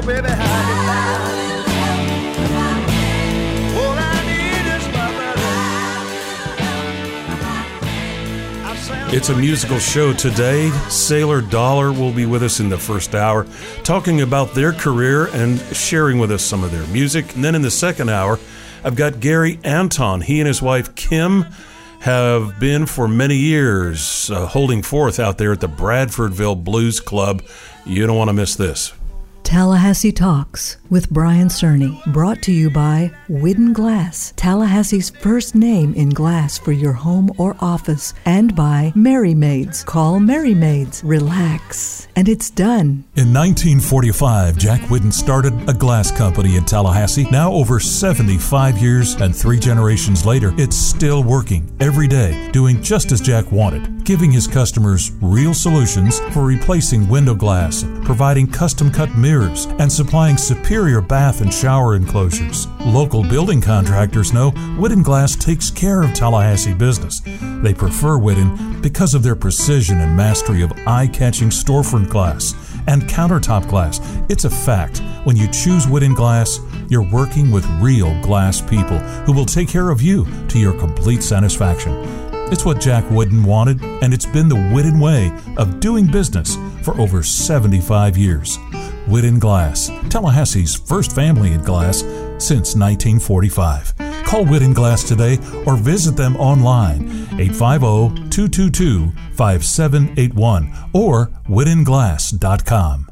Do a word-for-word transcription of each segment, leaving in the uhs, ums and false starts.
baby, how you like? All I need is my brother. I sound It's a musical show today. Sailor Dollar will be with us in the first hour, talking about their career and sharing with us some of their music. And then in the second hour, I've got Gary Anton. He and his wife, Kim, have been for many years uh, holding forth out there at the Bradfordville Blues Club. You don't want to miss this. Tallahassee Talks with Brian Cerny, brought to you by Whidden Glass, Tallahassee's first name in glass for your home or office, and by Merry Maids. Call Merry Maids. Relax, and it's done. In nineteen forty-five, Jack Whidden started a glass company in Tallahassee. Now over seventy-five years and three generations later, it's still working every day, doing just as Jack wanted, giving his customers real solutions for replacing window glass, providing custom-cut mirrors, and supplying superior bath and shower enclosures. Local building contractors know Whidden Glass takes care of Tallahassee business. They prefer Whidden because of their precision and mastery of eye-catching storefront glass and countertop glass. It's a fact. When you choose Whidden Glass, you're working with real glass people who will take care of you to your complete satisfaction. It's what Jack Whidden wanted, and it's been the Whidden way of doing business for over seventy-five years. Whidden Glass, Tallahassee's first family in glass since nineteen forty-five. Call Whidden Glass today or visit them online, eight five zero, two two two, five seven eight one or whidden glass dot com.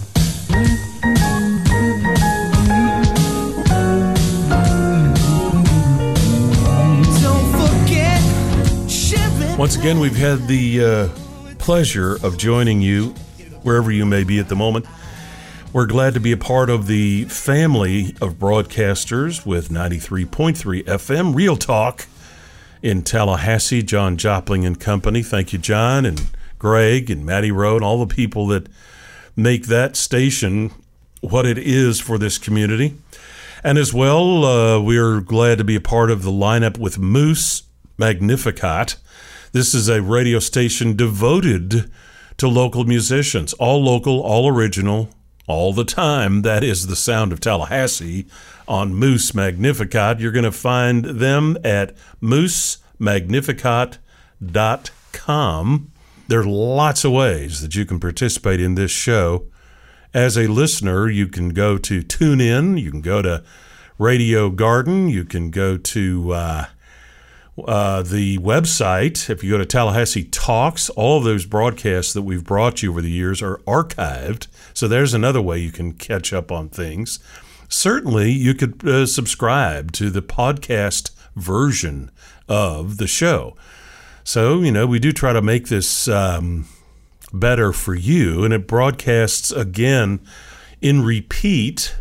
Once again, we've had the uh, pleasure of joining you wherever you may be at the moment. We're glad to be a part of the family of broadcasters with ninety-three point three F M Real Talk in Tallahassee. John Jopling and Company. Thank you, John and Greg and Matty Rowe and all the people that make that station what it is for this community. And as well, uh, we're glad to be a part of the lineup with Moose Magnificat. This is a radio station devoted to local musicians, all local, all original, all the time. That is the sound of Tallahassee on Moose Magnificat. You're going to find them at moose magnificat dot com. There are lots of ways that you can participate in this show. As a listener, you can go to TuneIn, you can go to Radio Garden, you can go to uh, uh, the website. If you go to Tallahassee Talks, all of those broadcasts that we've brought you over the years are archived. So there's another way you can catch up on things. Certainly, you could uh, subscribe to the podcast version of the show. So, you know, we do try to make this um, better for you, and it broadcasts again in repeat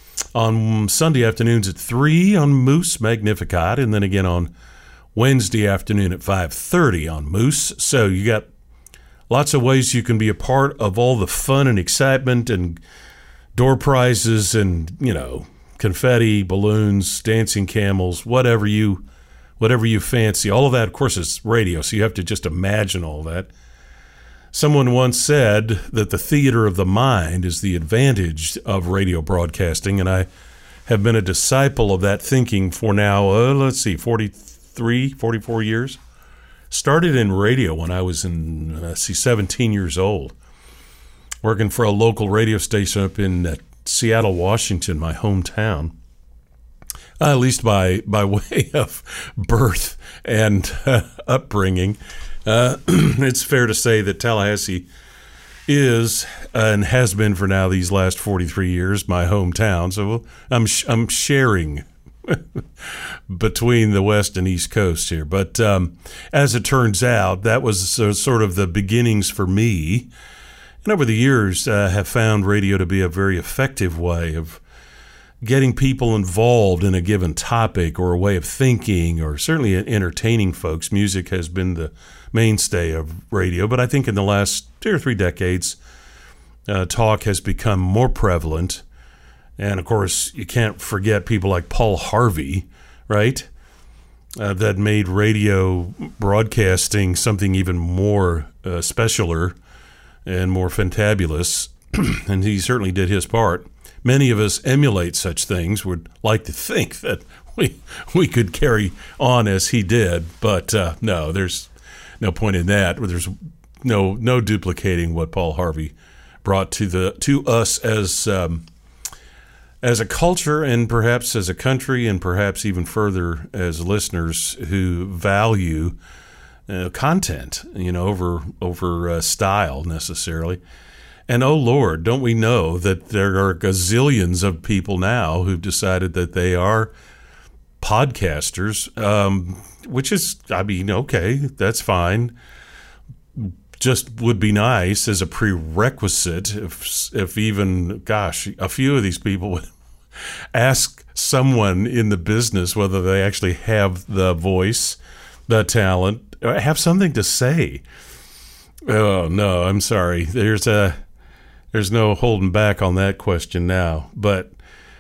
on Sunday afternoons at three on Moose Magnificat, and then again on Wednesday afternoon at five thirty on Moose. So you got lots of ways you can be a part of all the fun and excitement and door prizes and, you know, confetti, balloons, dancing camels, whatever you whatever you fancy. All of that, of course, is radio, so you have to just imagine all that. Someone once said that the theater of the mind is the advantage of radio broadcasting, and I have been a disciple of that thinking for now, uh, let's see, forty-three, forty-four years. Started in radio when I was in, uh, see, seventeen years old, working for a local radio station up in uh, Seattle, Washington, my hometown, uh, at least by, by way of birth and uh, upbringing. Uh, it's fair to say that Tallahassee is uh, and has been for now these last forty-three years my hometown. So I'm sh- I'm sharing between the West and East Coast here. But um, as it turns out, that was uh, sort of the beginnings for me. And over the years, uh, have found radio to be a very effective way of getting people involved in a given topic or a way of thinking, or certainly entertaining folks. Music has been the mainstay of radio, but I think in the last two or three decades, uh, talk has become more prevalent. And of course, you can't forget people like Paul Harvey, right? Uh, that made radio broadcasting something even more uh, specialer and more fantabulous. And he certainly did his part. many of us emulate such things, would like to think that we we could carry on as he did, but uh, no, there's no point in that. There's no no duplicating what Paul Harvey brought to the to us as um, as a culture, and perhaps as a country, and perhaps even further as listeners who value uh, content, you know, over over uh, style necessarily. And oh Lord, don't we know that there are gazillions of people now who've decided that they are podcasters, um, which is, I mean, okay, that's fine. Just would be nice as a prerequisite if, if even, gosh, a few of these people would ask someone in the business whether they actually have the voice, the talent, or have something to say. Oh, no, I'm sorry. There's a, there's no holding back on that question now. But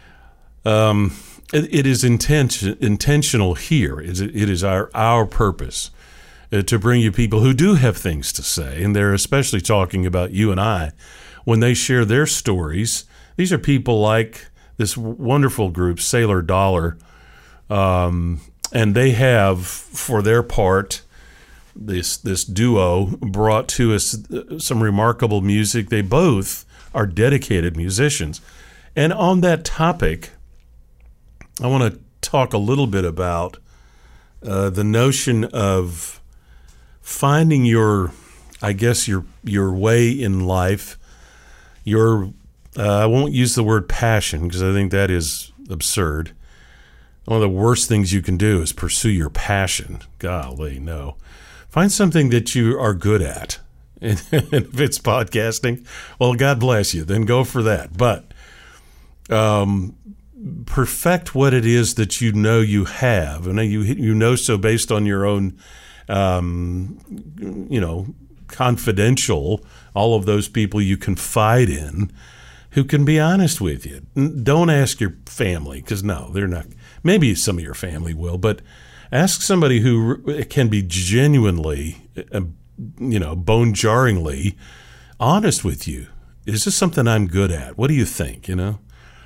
um, it, it is intention, intentional here. It is, it is our, our purpose to bring you people who do have things to say, and they're especially talking about you and I when they share their stories. These are people like this wonderful group, Sailor Dollar, um, and they have, for their part, this this duo brought to us some remarkable music. They both are dedicated musicians. And on that topic, I want to talk a little bit about uh, the notion of finding your, I guess, your your way in life, your, uh, I won't use the word passion because I think that is absurd. One of the worst things you can do is pursue your passion. Golly, no. Find something that you are good at. And if it's podcasting, well, God bless you. Then go for that. But um, perfect what it is that you know you have. And you, you know so based on your own Um, you know, confidential, all of those people you confide in who can be honest with you. Don't ask your family because, no, they're not. Maybe some of your family will, but ask somebody who can be genuinely, uh, you know, bone-jarringly honest with you. Is this something I'm good at? What do you think, you know?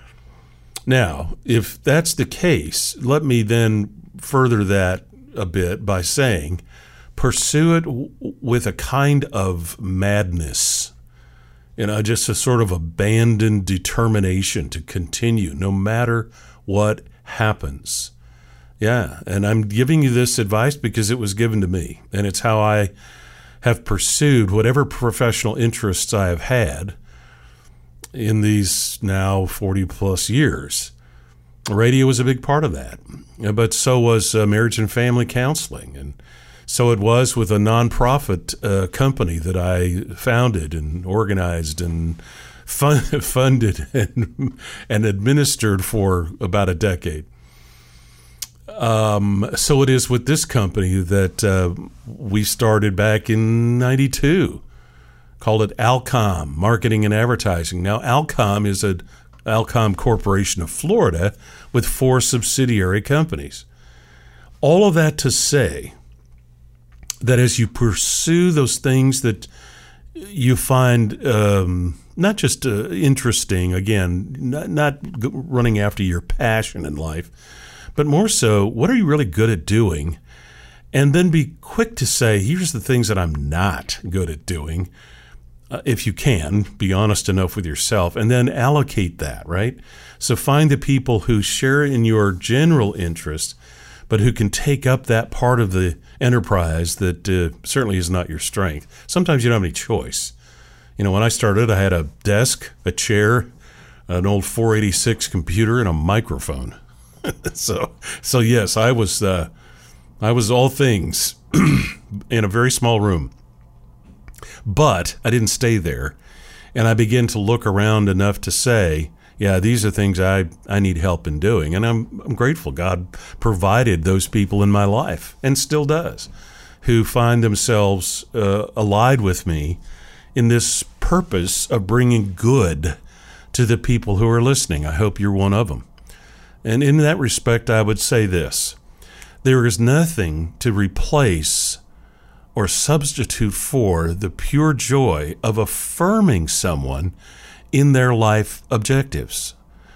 Now, if that's the case, let me then further that a bit by saying, pursue it w- with a kind of madness, you know, just a sort of abandoned determination to continue no matter what happens. Yeah, and I'm giving you this advice because it was given to me, and it's how I have pursued whatever professional interests I have had in these now forty plus years. Radio was a big part of that, but so was uh, marriage and family counseling, and so it was with a nonprofit uh, company that I founded and organized and fun- funded and, and administered for about a decade. Um, so it is with this company that uh, we started back in ninety-two, called it Alcom, Marketing and Advertising. Now, Alcom is a Alcom Corporation of Florida with four subsidiary companies. All of that to say that as you pursue those things that you find um, not just uh, interesting, again, not, not running after your passion in life, but more so, what are you really good at doing? And then be quick to say, here's the things that I'm not good at doing. Uh, if you can, be honest enough with yourself, and then allocate that, right? So find the people who share in your general interest, but who can take up that part of the enterprise that uh, certainly is not your strength. Sometimes you don't have any choice. You know, when I started, I had a desk, a chair, an old four eighty-six computer, and a microphone. so, so yes, I was, uh, I was all things in a very small room. But I didn't stay there, and I began to look around enough to say, yeah, these are things I, I need help in doing. And I'm, I'm grateful God provided those people in my life, and still does, who find themselves uh, allied with me in this purpose of bringing good to the people who are listening. I hope you're one of them. And in that respect, I would say this. There is nothing to replace or substitute for the pure joy of affirming someone in their life objectives.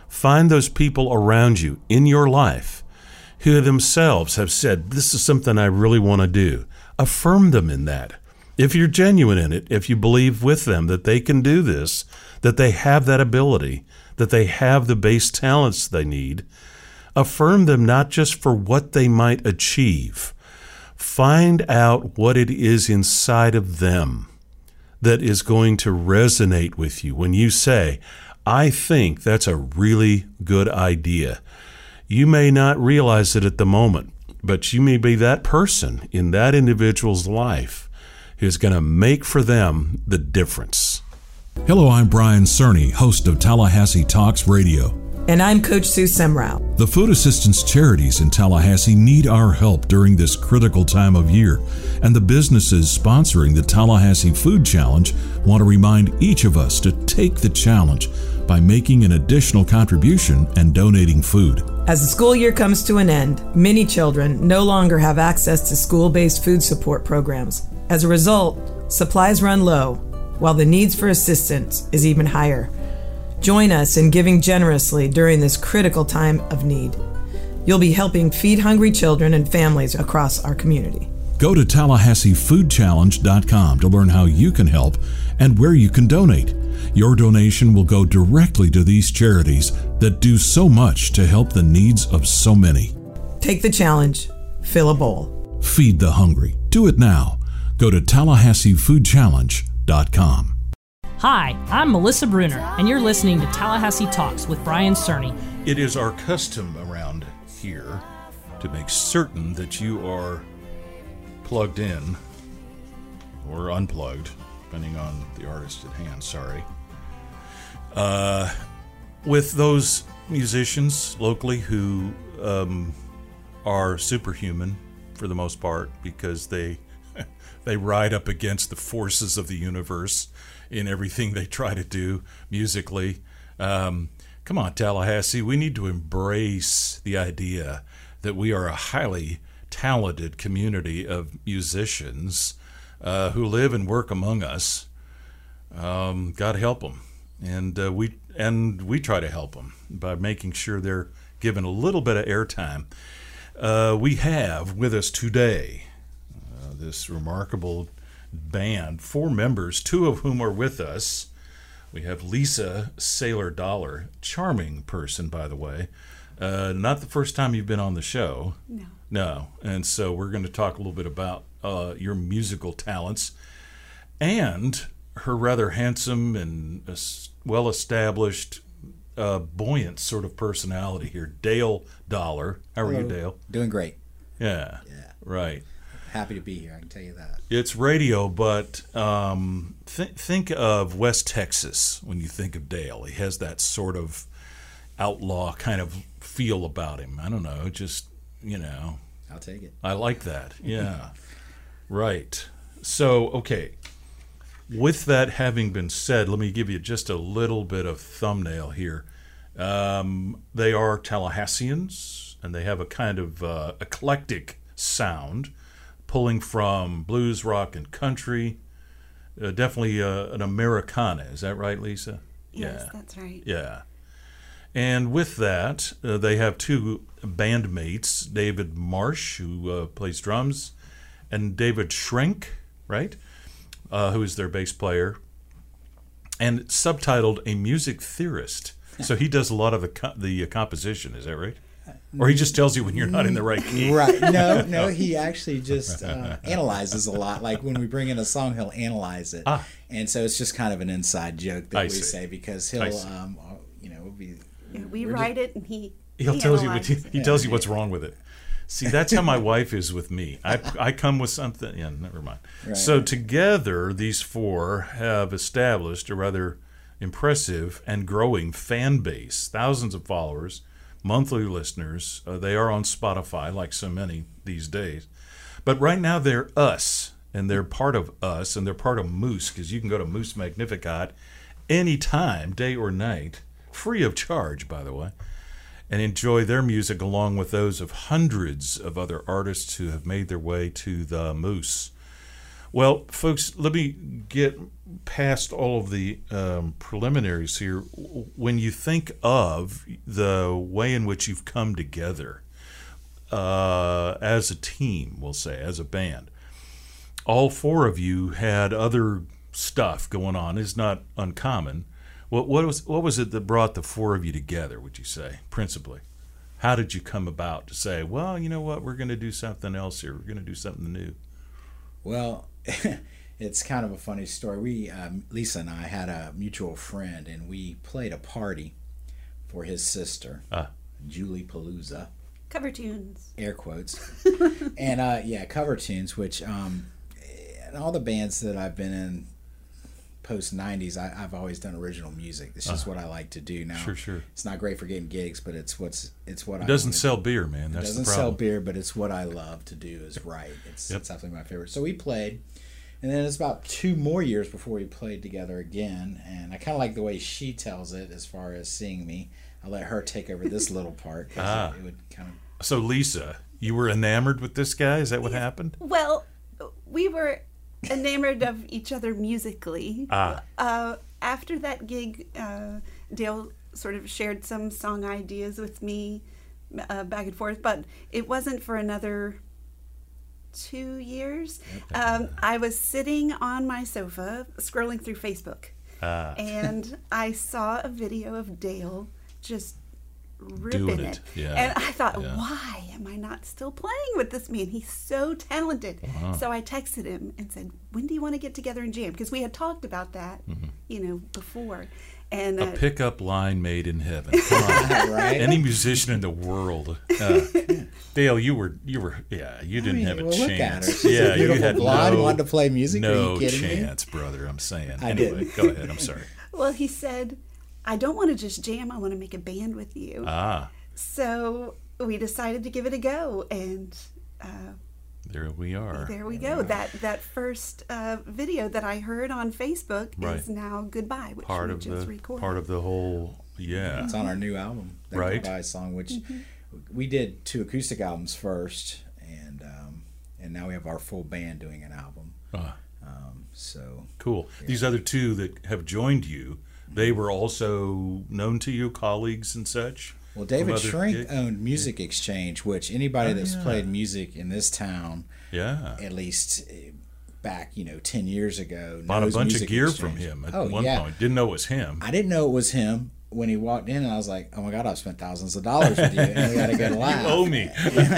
Find those people around you in your life who themselves have said, this is something I really want to do. Affirm them in that. If you're genuine in it, if you believe with them that they can do this, that they have that ability, that they have the base talents they need, affirm them not just for what they might achieve. Find out what it is inside of them that is going to resonate with you when you say, I think that's a really good idea. You may not realize it at the moment, but you may be that person in that individual's life who's going to make for them the difference. Hello, I'm Brian Cerny, host of Tallahassee Talks Radio. And I'm Coach Sue Semrau. The food assistance charities in Tallahassee need our help during this critical time of year, and the businesses sponsoring the Tallahassee Food Challenge want to remind each of us to take the challenge by making an additional contribution and donating food. As the school year comes to an end, many children no longer have access to school-based food support programs. As a result, supplies run low, while the needs for assistance is even higher. Join us in giving generously during this critical time of need. You'll be helping feed hungry children and families across our community. Go to Tallahassee Food Challenge dot com to learn how you can help and where you can donate. Your donation will go directly to these charities that do so much to help the needs of so many. Take the challenge. Fill a bowl. Feed the hungry. Do it now. Go to Tallahassee Food Challenge dot com. Hi, I'm Melissa Bruner, and you're listening to Tallahassee Talks with Brian Cerny. It is our custom around here to make certain that you are plugged in or unplugged, depending on the artist at hand, sorry, uh, with those musicians locally who um, are superhuman for the most part because they they ride up against the forces of the universe in everything they try to do musically. Um, come on, Tallahassee, we need to embrace the idea that we are a highly talented community of musicians uh, who live and work among us. Um, God help them, and uh, we and we try to help them by making sure they're given a little bit of airtime. Uh, we have with us today uh, this remarkable band, four members, two of whom are with us. We have Lisa Sailor Dollar, charming person, by the way. Uh, not the first time you've been on the show. No. No. And so we're going to talk a little bit about uh, your musical talents and her rather handsome and uh, well-established, uh, buoyant sort of personality here, Dale Dollar. How are Hello. you, Dale? Doing great. Yeah. Yeah. Right. Happy to be here, I can tell you that. It's radio, but um, th- think of West Texas when you think of Dale. He has that sort of outlaw kind of feel about him. I don't know, just, you know. I'll take it. I like that. Yeah. Right. So, okay. With that having been said, let me give you just a little bit of thumbnail here. Um, they are Tallahasseans, and they have a kind of uh, eclectic sound, pulling from blues, rock, and country. Uh, definitely uh, an Americana. Is that right, Lisa? Yes, Yeah. that's right. Yeah. And with that, uh, they have two bandmates, David Marsh, who uh, plays drums, and David Schrenk, right, uh, who is their bass player, and subtitled A Music Theorist. So he does a lot of the, co- the uh, composition, is that right? Or he just tells you when you're not in the right key. Right. No, no, he actually just uh, analyzes a lot. Like when we bring in a song, he'll analyze it. Ah. And so it's just kind of an inside joke that I we see. say because I he'll, see. um, you know, be. Yeah, we we're write it and he He'll he tell you what he, analyzes it. he tells you what's wrong with it. See, that's how my wife is with me. I, I come with something. Yeah, never mind. Right. So together, these four have established a rather impressive and growing fan base. Thousands of followers, monthly listeners. Uh, they are on Spotify, like so many these days. But right now, they're us, and they're part of us, and they're part of Moose, because you can go to Moose Magnificat anytime, day or night, free of charge, by the way, and enjoy their music along with those of hundreds of other artists who have made their way to the Moose. Well, folks, let me get past all of the um, preliminaries here. When you think of the way in which you've come together uh, as a team, we'll say, as a band, all four of you had other stuff going on. It's not uncommon. What, what was what was it that brought the four of you together, would you say, principally? How did you come about to say, well, you know what, we're going to do something else here. We're going to do something new. Well, it's kind of a funny story. We, um, Lisa and I, had a mutual friend, and we played a party for his sister, Ah. Julie Palooza, Cover tunes. air quotes, and uh, yeah, cover tunes. Which, um, and all the bands that I've been in post nineties, I, I've always done original music. It's just Uh, what I like to do now. Sure, sure. It's not great for getting gigs, but it's what's it's what It I doesn't wanna sell do. beer, man. It That's doesn't the sell problem. beer, but it's what I love to do is write. It's, Yep. it's definitely my favorite. So we played, and then it's about two more years before we played together again. And I kind of like the way she tells it as far as seeing me. I'll let her take over this little part because Ah. it, it would kind of. So, Lisa, you were enamored with this guy? Is that what happened? Well, we were enamored of each other musically. Ah. Uh, after that gig, uh, Dale sort of shared some song ideas with me uh, back and forth, but it wasn't for another two years. Um, I was sitting on my sofa scrolling through Facebook, Ah. and I saw a video of Dale just ripping Doing it. it, yeah, And I thought, yeah. why am I not still playing with this man? He's so talented. Uh-huh. So I texted him and said, when do you want to get together and jam? Because we had talked about that, you know, before. And Mm-hmm. A uh, pickup line made in heaven. Come on. Right? Any musician in the world. Uh, Dale, you were, you were, yeah, you didn't mean, have a well, look at chance. her. She's a yeah, you beautiful had blonde, no, wanted to play music. Are No you kidding me? chance, brother, I'm saying. I anyway, didn't. go ahead. I'm sorry. well, he said, I don't want to just jam. I want to make a band with you. Ah, So we decided to give it a go. And uh, there we are. there we go. That that first uh, video that I heard on Facebook Right. is now Goodbye, which Part we of just the recorded. part of the whole, yeah. It's on our new album, that Right. Goodbye song, which Mm-hmm. we did two acoustic albums first, and um, and now we have our full band doing an album. Ah, Um, so cool. These other two that have joined you, they were also known to you, colleagues and such? well, David From other Shrink gigs? owned Music Exchange, which anybody Oh, that's yeah. played music in this town, Yeah. at least eh, back you know ten years ago, Bought a knows bunch Music of gear Exchange. from him at oh, one yeah. point. Didn't know it was him. I didn't know it was him when he walked in, and I was like, "Oh my God, I've spent thousands of dollars with you, and we got a good laugh." You owe me.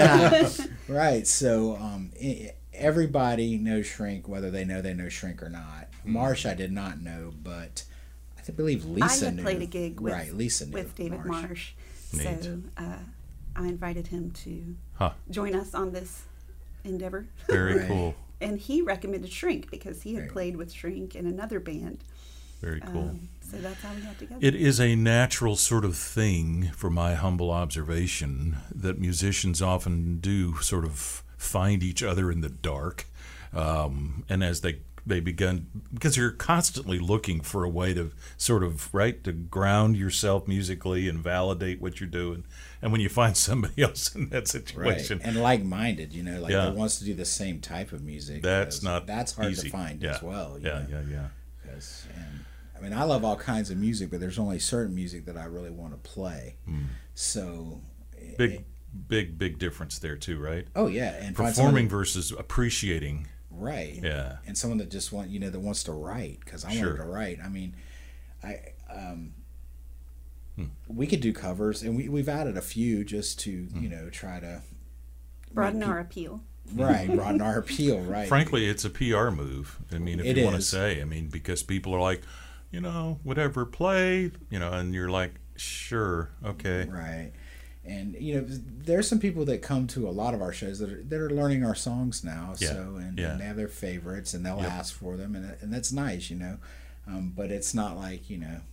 Right. So um, i everybody knows Shrink, whether they know they know Shrink or not. Marsh, I did not know, but I believe Lisa I had knew. played a gig with, right, Lisa knew with David Marsh. Neat. So uh, I invited him to Huh. join us on this endeavor. Very Right. cool. And he recommended Shrink because he had Right. played with Shrink in another band. Very cool. Um, so that's how we got together. It is a natural sort of thing, from my humble observation, that musicians often do sort of find each other in the dark. Um, and as they they begin, because you're constantly looking for a way to sort of, right, to ground yourself musically and validate what you're doing. And when you find somebody else in that Right. situation, And like-minded, you know, like Yeah. that wants to do the same type of music. that's 'cause not that's hard easy. to find Yeah. as well. You Yeah, know? yeah, yeah. 'Cause, and, I mean, I love all kinds of music, but there's only certain music that I really want to play. So, Hmm. Big, it- big, big difference there too, right? oh yeah, and find someone Performing that- versus appreciating. right, Yeah. and someone that just want you know that wants to write because I Sure. wanted to write. I mean, I um, Hmm. we could do covers, and we we've added a few just to Hmm. you know try to Broaden make our appeal. right broaden our appeal. Right, Frankly, it's a P R move. I mean, if It you want to is. say, I mean, because people are like, you know, whatever, play, you know, and you're like, sure, okay. right. And you know, there's some people that come to a lot of our shows that are that are learning our songs now. Yeah, So and, yeah. and they have their favorites, and they'll Yep. ask for them, and and that's nice, you know. Um, but it's not like you know,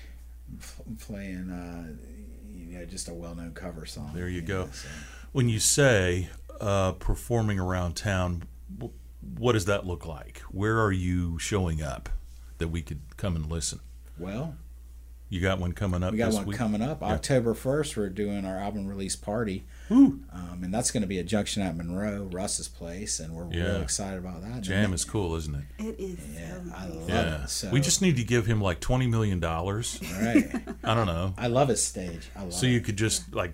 f- playing uh, you know just a well-known cover song. There you go. know, so. When you say uh, performing around town, wh- what does that look like? Where are you showing up that we could come and listen? Well, You got one coming up We got this one week? coming up. Yeah. October first, we're doing our album release party. Ooh. Um, and that's going to be at Junction at Monroe, Russ's place, and we're Yeah. real excited about that. Jam And is cool, isn't it? It is. Yeah, so I nice. love Yeah. it. So, We just need to give him like twenty million dollars. right. I don't know. I love his stage. I love So it. you could just like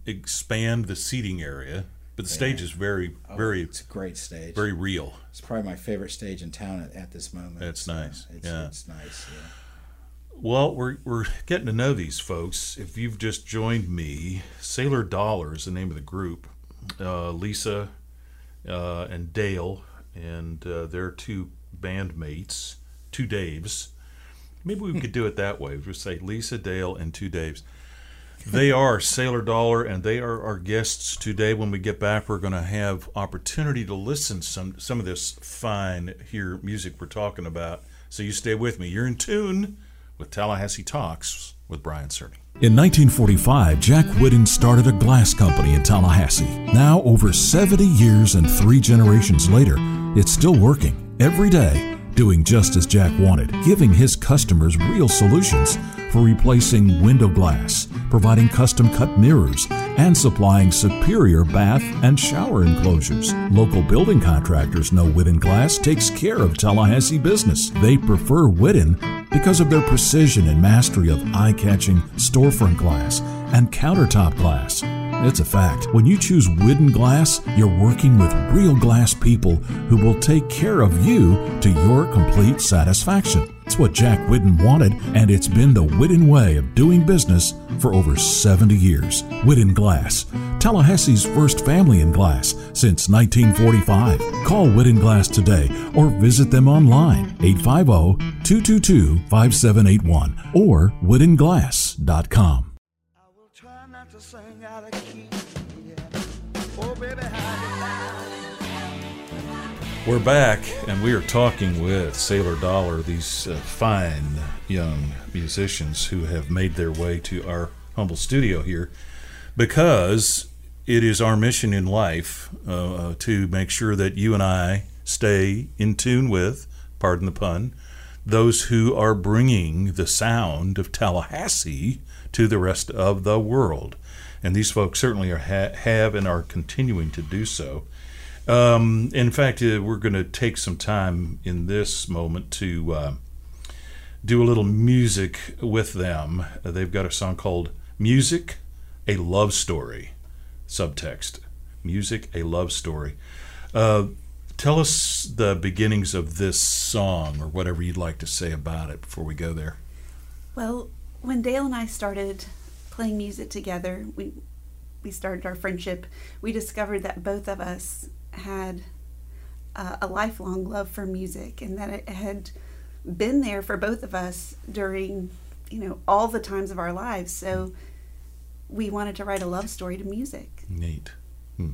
expand the seating area. But the stage is very, Oh, very, it's a great stage. very real. It's probably my favorite stage in town at, at this moment. That's So nice. It's, Yeah. it's nice. Yeah. Well, we're, we're getting to know these folks. If you've just joined me, Sailor Dollar is the name of the group. Uh, Lisa uh, and Dale, and uh, they're two bandmates, two Daves. Maybe we could do it that way. We'd say Lisa, Dale, and two Daves. They are Sailor Dollar, and they are our guests today. When we get back, we're going to have opportunity to listen some some of this fine here music we're talking about. So you stay with me. You're in tune with Tallahassee Talks with Brian Cerny. In nineteen forty-five, Jack Whitten started a glass company in Tallahassee. Now, over seventy years and three generations later, it's still working every day, doing just as Jack wanted, giving his customers real solutions for replacing window glass, providing custom-cut mirrors, and supplying superior bath and shower enclosures. Local building contractors know Whitten Glass takes care of Tallahassee business. They prefer Whitten because of their precision and mastery of eye-catching storefront glass and countertop glass. It's a fact. When you choose Whitten Glass, you're working with real glass people who will take care of you to your complete satisfaction. It's what Jack Whitten wanted, and it's been the Whitten way of doing business for over seventy years. Whitten Glass, Tallahassee's first family in glass since nineteen forty-five. Call Whitten Glass today or visit them online, eight five zero, two two two, five seven eight one or whitten glass dot com. I will try not to sing out of key. Yeah. Oh, baby, how We're back, and we are talking with Sailor Dollar, these uh, fine young musicians who have made their way to our humble studio here because it is our mission in life uh, to make sure that you and I stay in tune with, pardon the pun, those who are bringing the sound of Tallahassee to the rest of the world. And these folks certainly are ha- have and are continuing to do so. Um, in fact, uh, we're going to take some time in this moment to uh, do a little music with them. Uh, they've got a song called Music, a Love Story. Subtext, Music, a Love Story. Uh, tell us the beginnings of this song, or whatever you'd like to say about it before we go there. Well, when Dale and I started playing music together, we we started our friendship. We discovered that both of us had uh, a lifelong love for music, and that it had been there for both of us during, you know, all the times of our lives. So we wanted to write a love story to music. Neat. Hmm.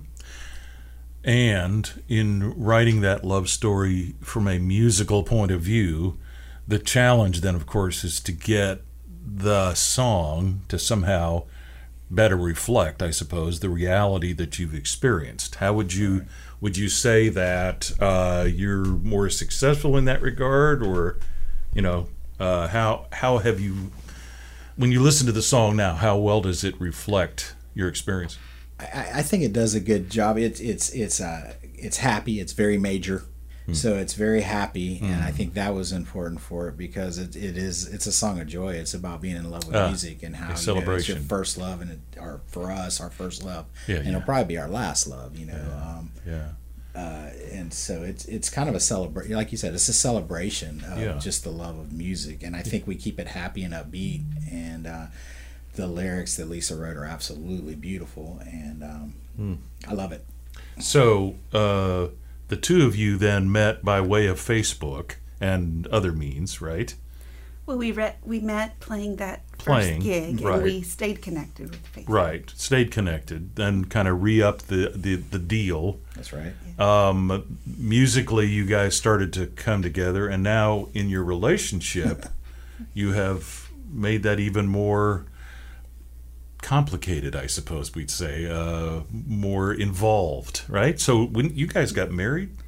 And in writing that love story from a musical point of view, the challenge then, of course, is to get the song to somehow better reflect, I suppose, the reality that you've experienced. How would you would you say that uh, you're more successful in that regard, or, you know, uh, how how have you, when you listen to the song now, how well does it reflect your experience? I, I think it does a good job. It's it's it's uh it's happy. It's very major, mm. so it's very happy, mm. and I think that was important for it because it, it is it's a song of joy. It's about being in love with uh, music and how you know, celebration. it's your first love, and it, or for us, our first love, yeah, and yeah. it'll probably be our last love. You know, yeah. Um, yeah. Uh, and so it's it's kind of a celebration, like you said, it's a celebration of yeah. just the love of music, and I think we keep it happy and upbeat, and uh, the lyrics that Lisa wrote are absolutely beautiful, and um, mm. I love it. So uh, the two of you then met by way of Facebook and other means, right? Well, we re- we met playing that Playing, first gig, right. and we stayed connected with Facebook. Right, stayed connected, then kind of re-upped the, the, the deal. That's right. Um, musically, you guys started to come together, and now in your relationship, you have made that even more complicated, I suppose we'd say, uh, more involved, right? So when you guys got married?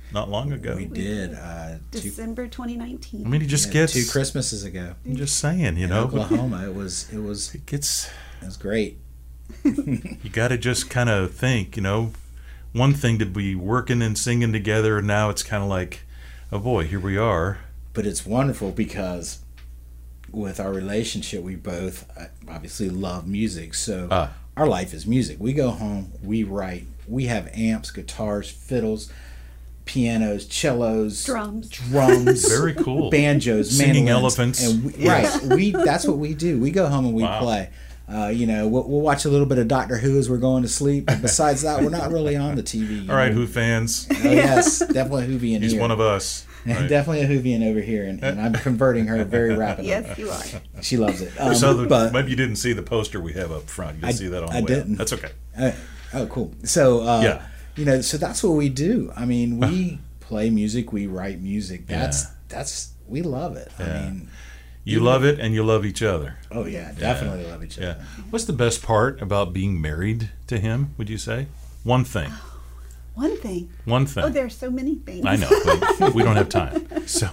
not long ago. We did. Uh, two, December twenty nineteen. I mean, it just yeah, gets two Christmases ago. I'm just saying, you in know, Oklahoma. It was it was it gets. it was great. You got to just kind of think, you know, one thing to be working and singing together, and now it's kind of like, oh boy, here we are. But it's wonderful because with our relationship, we both uh, obviously love music. So Ah. our life is music. We go home, we write, we have amps, guitars, fiddles, pianos, cellos, Drums. drums, Very cool. banjos, Singing mandolins, elephants. and we, Yes. right. We that's what we do. We go home and we Wow. play. Uh, you know, we'll, we'll watch a little bit of Doctor Who as we're going to sleep. But besides that, we're not really on the T V. you All right, know. Who fans? Oh, yes, definitely a Whovian He's here. one of us. Right. Definitely a Whovian over here, and, and I'm converting her very rapidly. Yes, you are. She loves it. We Um, saw the, but maybe you didn't see the poster we have up front. You'll I- see that on I the web. didn't. That's okay. uh, oh, cool. So uh, Yeah. you know, so that's what we do. I mean, we play music, we write music. That's Yeah. that's we love it. Yeah. I mean, You love it and you love each other. oh yeah, definitely love each Yeah. other. What's the best part about being married to him, would you say? One thing. One thing. One thing. Oh, there are so many things. I know, but we don't have time. So,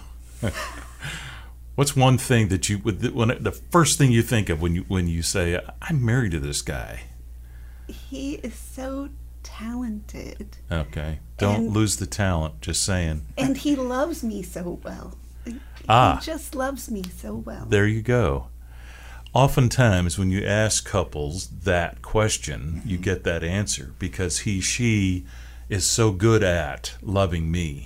what's one thing that you would when the first thing you think of when you when you say I'm married to this guy? He is so talented, Okay, don't And- lose the talent. Just saying. and he loves me so well. Ah. He just loves me so well. There you go. Oftentimes, when you ask couples that question, you get that answer because he, she is so good at loving me.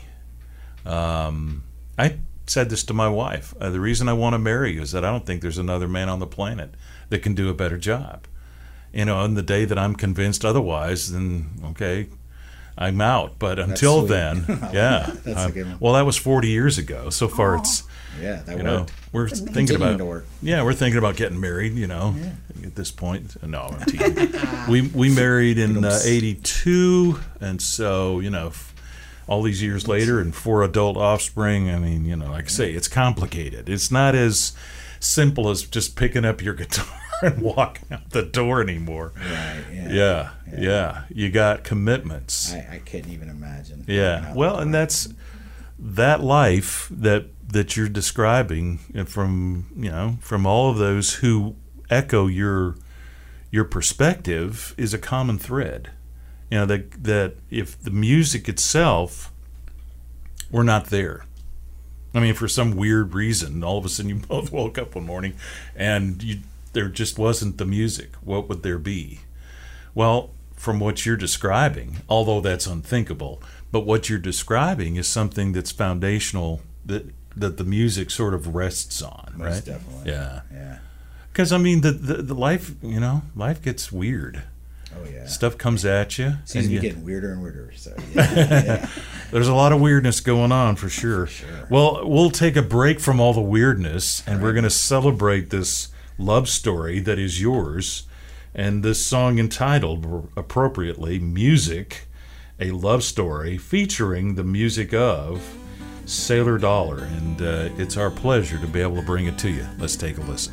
Um, I said this to my wife. Uh, the reason I want to marry you is that I don't think there's another man on the planet that can do a better job. You know, on the day that I'm convinced otherwise, then, okay, I'm out. But until sweet. then, I like yeah. that. That's a um, good one. well, that was forty years ago. So far, it's... Yeah, that You know, worked. we're It's thinking Continuing about to work. yeah, we're thinking about getting married. You know, at this point. No, I'm teasing. we we married in uh, eighty-two, and so you know, f- all these years later, and four adult offspring. I mean, you know, like I say, it's complicated. It's not as simple as just picking up your guitar and walking out the door anymore. Right. Yeah. Yeah, yeah. You got commitments. I, I couldn't even imagine. Yeah. How- Well, and that's that life that that you're describing from, you know, from all of those who echo your your perspective is a common thread. You know, that that if the music itself were not there. I mean, for some weird reason, all of a sudden you both woke up one morning and you there just wasn't the music. What would there be? Well, from what you're describing, although that's unthinkable, but what you're describing is something that's foundational that that the music sort of rests on, Most right? definitely. Yeah. Yeah. Because I mean, the, the the life, you know, life gets weird. Oh yeah. Stuff comes at you. Seems to and be you- getting weirder and weirder. So yeah. yeah. There's a lot of weirdness going on for sure. sure. Well, we'll take a break from all the weirdness, and we're going to celebrate this love story that is yours, and this song entitled appropriately "Music," a love story featuring the music of Sailor Dollar, and uh, it's our pleasure to be able to bring it to you. Let's take a listen.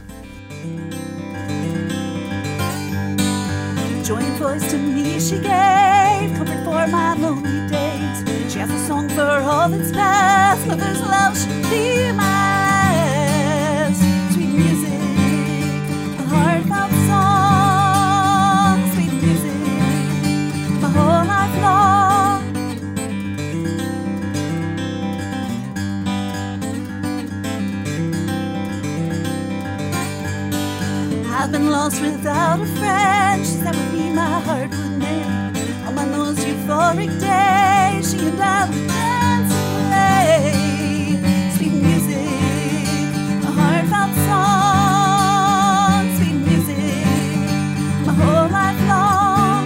Joy and voice to me she gave, comfort for my lonely days. She has a song for all that's past, mother's love should be mine. Sweet music, a heartfelt song. Sweet music, my whole life long. I've been lost without a friend. She said with me my heart would mend. On my most euphoric day, she and I would dance and play. Sweet music, a heartfelt song. Sweet music, my whole life long.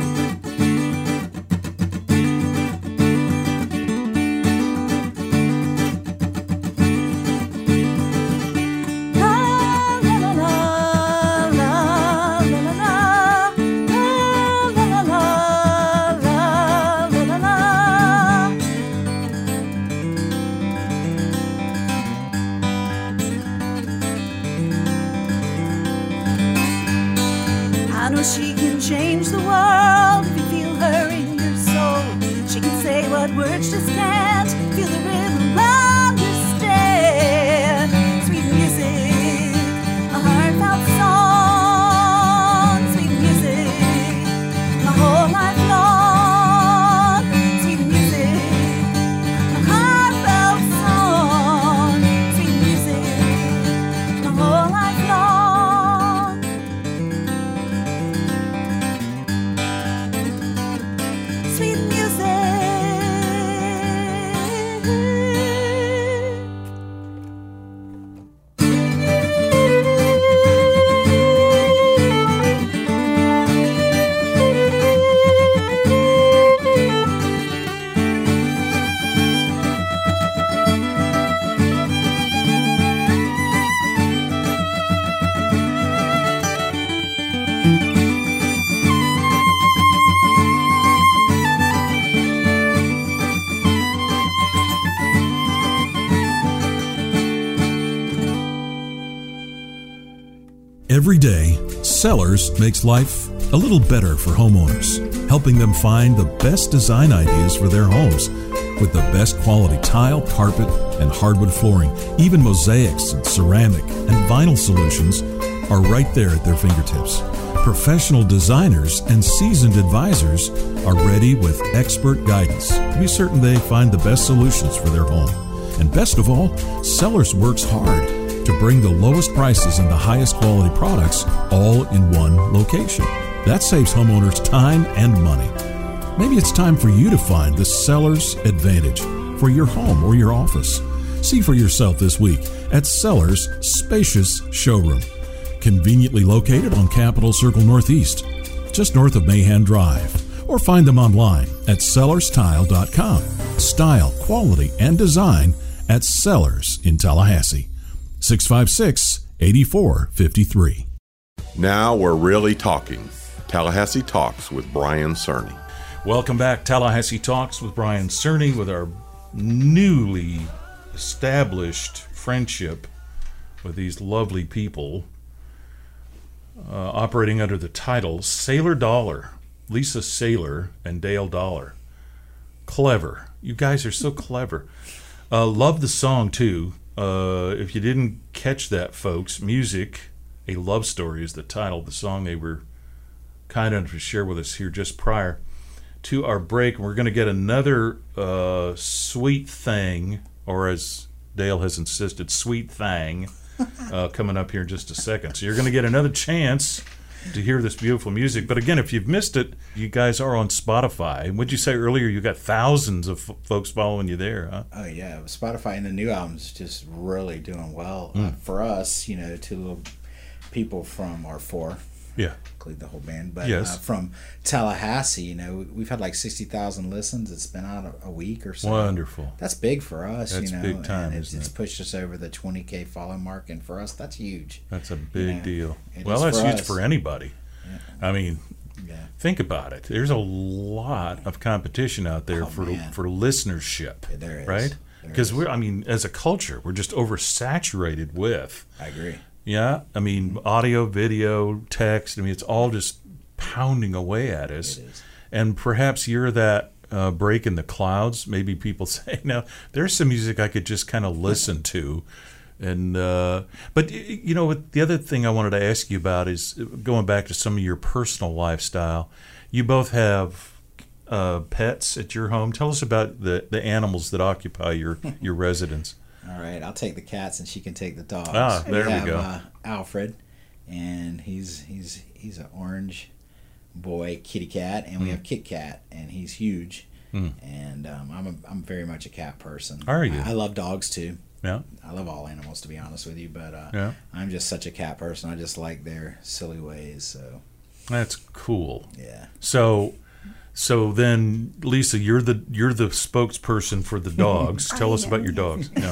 La la la la. La la la la, la la la la, la la la. I know she can change the world if you feel her in your soul. She can say what but words just can't feel the rhythm, understand. Sweet music, a heartfelt song. Sweet music, my whole life long. Sweet music, a heartfelt song. Sweet music, my whole life long. Sweet music. Every day, Sellers makes life a little better for homeowners, helping them find the best design ideas for their homes with the best quality tile, carpet, and hardwood flooring. Even mosaics and ceramic and vinyl solutions are right there at their fingertips. Professional designers and seasoned advisors are ready with expert guidance to be certain they find the best solutions for their home. And best of all, Sellers works hard to bring the lowest prices and the highest quality products all in one location. That saves homeowners time and money. Maybe it's time for you to find the Sellers Advantage for your home or your office. See for yourself this week at Sellers' spacious showroom, conveniently located on Capitol Circle Northeast, just north of Mahan Drive. Or find them online at sellers tile dot com. Style, quality, and design at Sellers in Tallahassee. six five six, eight four five three. Now we're really talking. Tallahassee Talks with Brian Cerny. Welcome back, Tallahassee Talks with Brian Cerny, with our newly established friendship with these lovely people uh, operating under the title Sailor Dollar, Lisa Sailor and Dale Dollar. Clever. You guys are so clever. Uh, love the song, too. Uh, if you didn't catch that, folks, Music, A Love Story is the title of the song they were kind enough to share with us here just prior to our break. We're going to get another uh, sweet thing, or as Dale has insisted, sweet thing, uh, coming up here in just a second. So you're going to get another chance to hear this beautiful music. But again, if you've missed it, you guys are on Spotify. What'd you say earlier? You got thousands of f- folks following you there, huh? Oh yeah, Spotify and the new album's just really doing well Mm. uh, for us. You know, two little people from our four. Yeah. Include the whole band, but Yes. uh, from Tallahassee, you know, we've had like sixty thousand listens. It's been out a, a week or so. Wonderful. That's big for us. That's you know, big time, and it's, isn't it's it? pushed us over the twenty K follow mark, and for us, that's huge. That's a big You know, deal. it Well, is that's for huge us. for anybody. I mean, Yeah. think about it. There's a lot of competition out there Oh, for man. for listenership, There is. right? There Because is. we're, I mean, as a culture, we're just oversaturated with. I agree. Yeah, I mean, audio, video, text. I mean, it's all just pounding away at us. It is. And perhaps you're that uh, break in the clouds. Maybe people say, "Now, there's some music I could just kind of listen to." And uh, but y- you know, what the other thing I wanted to ask you about is going back to some of your personal lifestyle. You both have uh, pets at your home. Tell us about the, the animals that occupy your your residence. All right, I'll take the cats, and she can take the dogs. Ah, there we have, go. Uh, Alfred, and he's he's he's an orange boy kitty cat, and we Mm. have Kit Kat, and he's huge. Mm. And um, I'm a, I'm very much a cat person. Are you? I, I love dogs too. Yeah. I love all animals, to be honest with you, but uh, Yeah. I'm just such a cat person. I just like their silly ways. So That's cool. yeah. So, so then, Lisa, you're the you're the spokesperson for the dogs. Tell I us about am, your dogs. Yeah.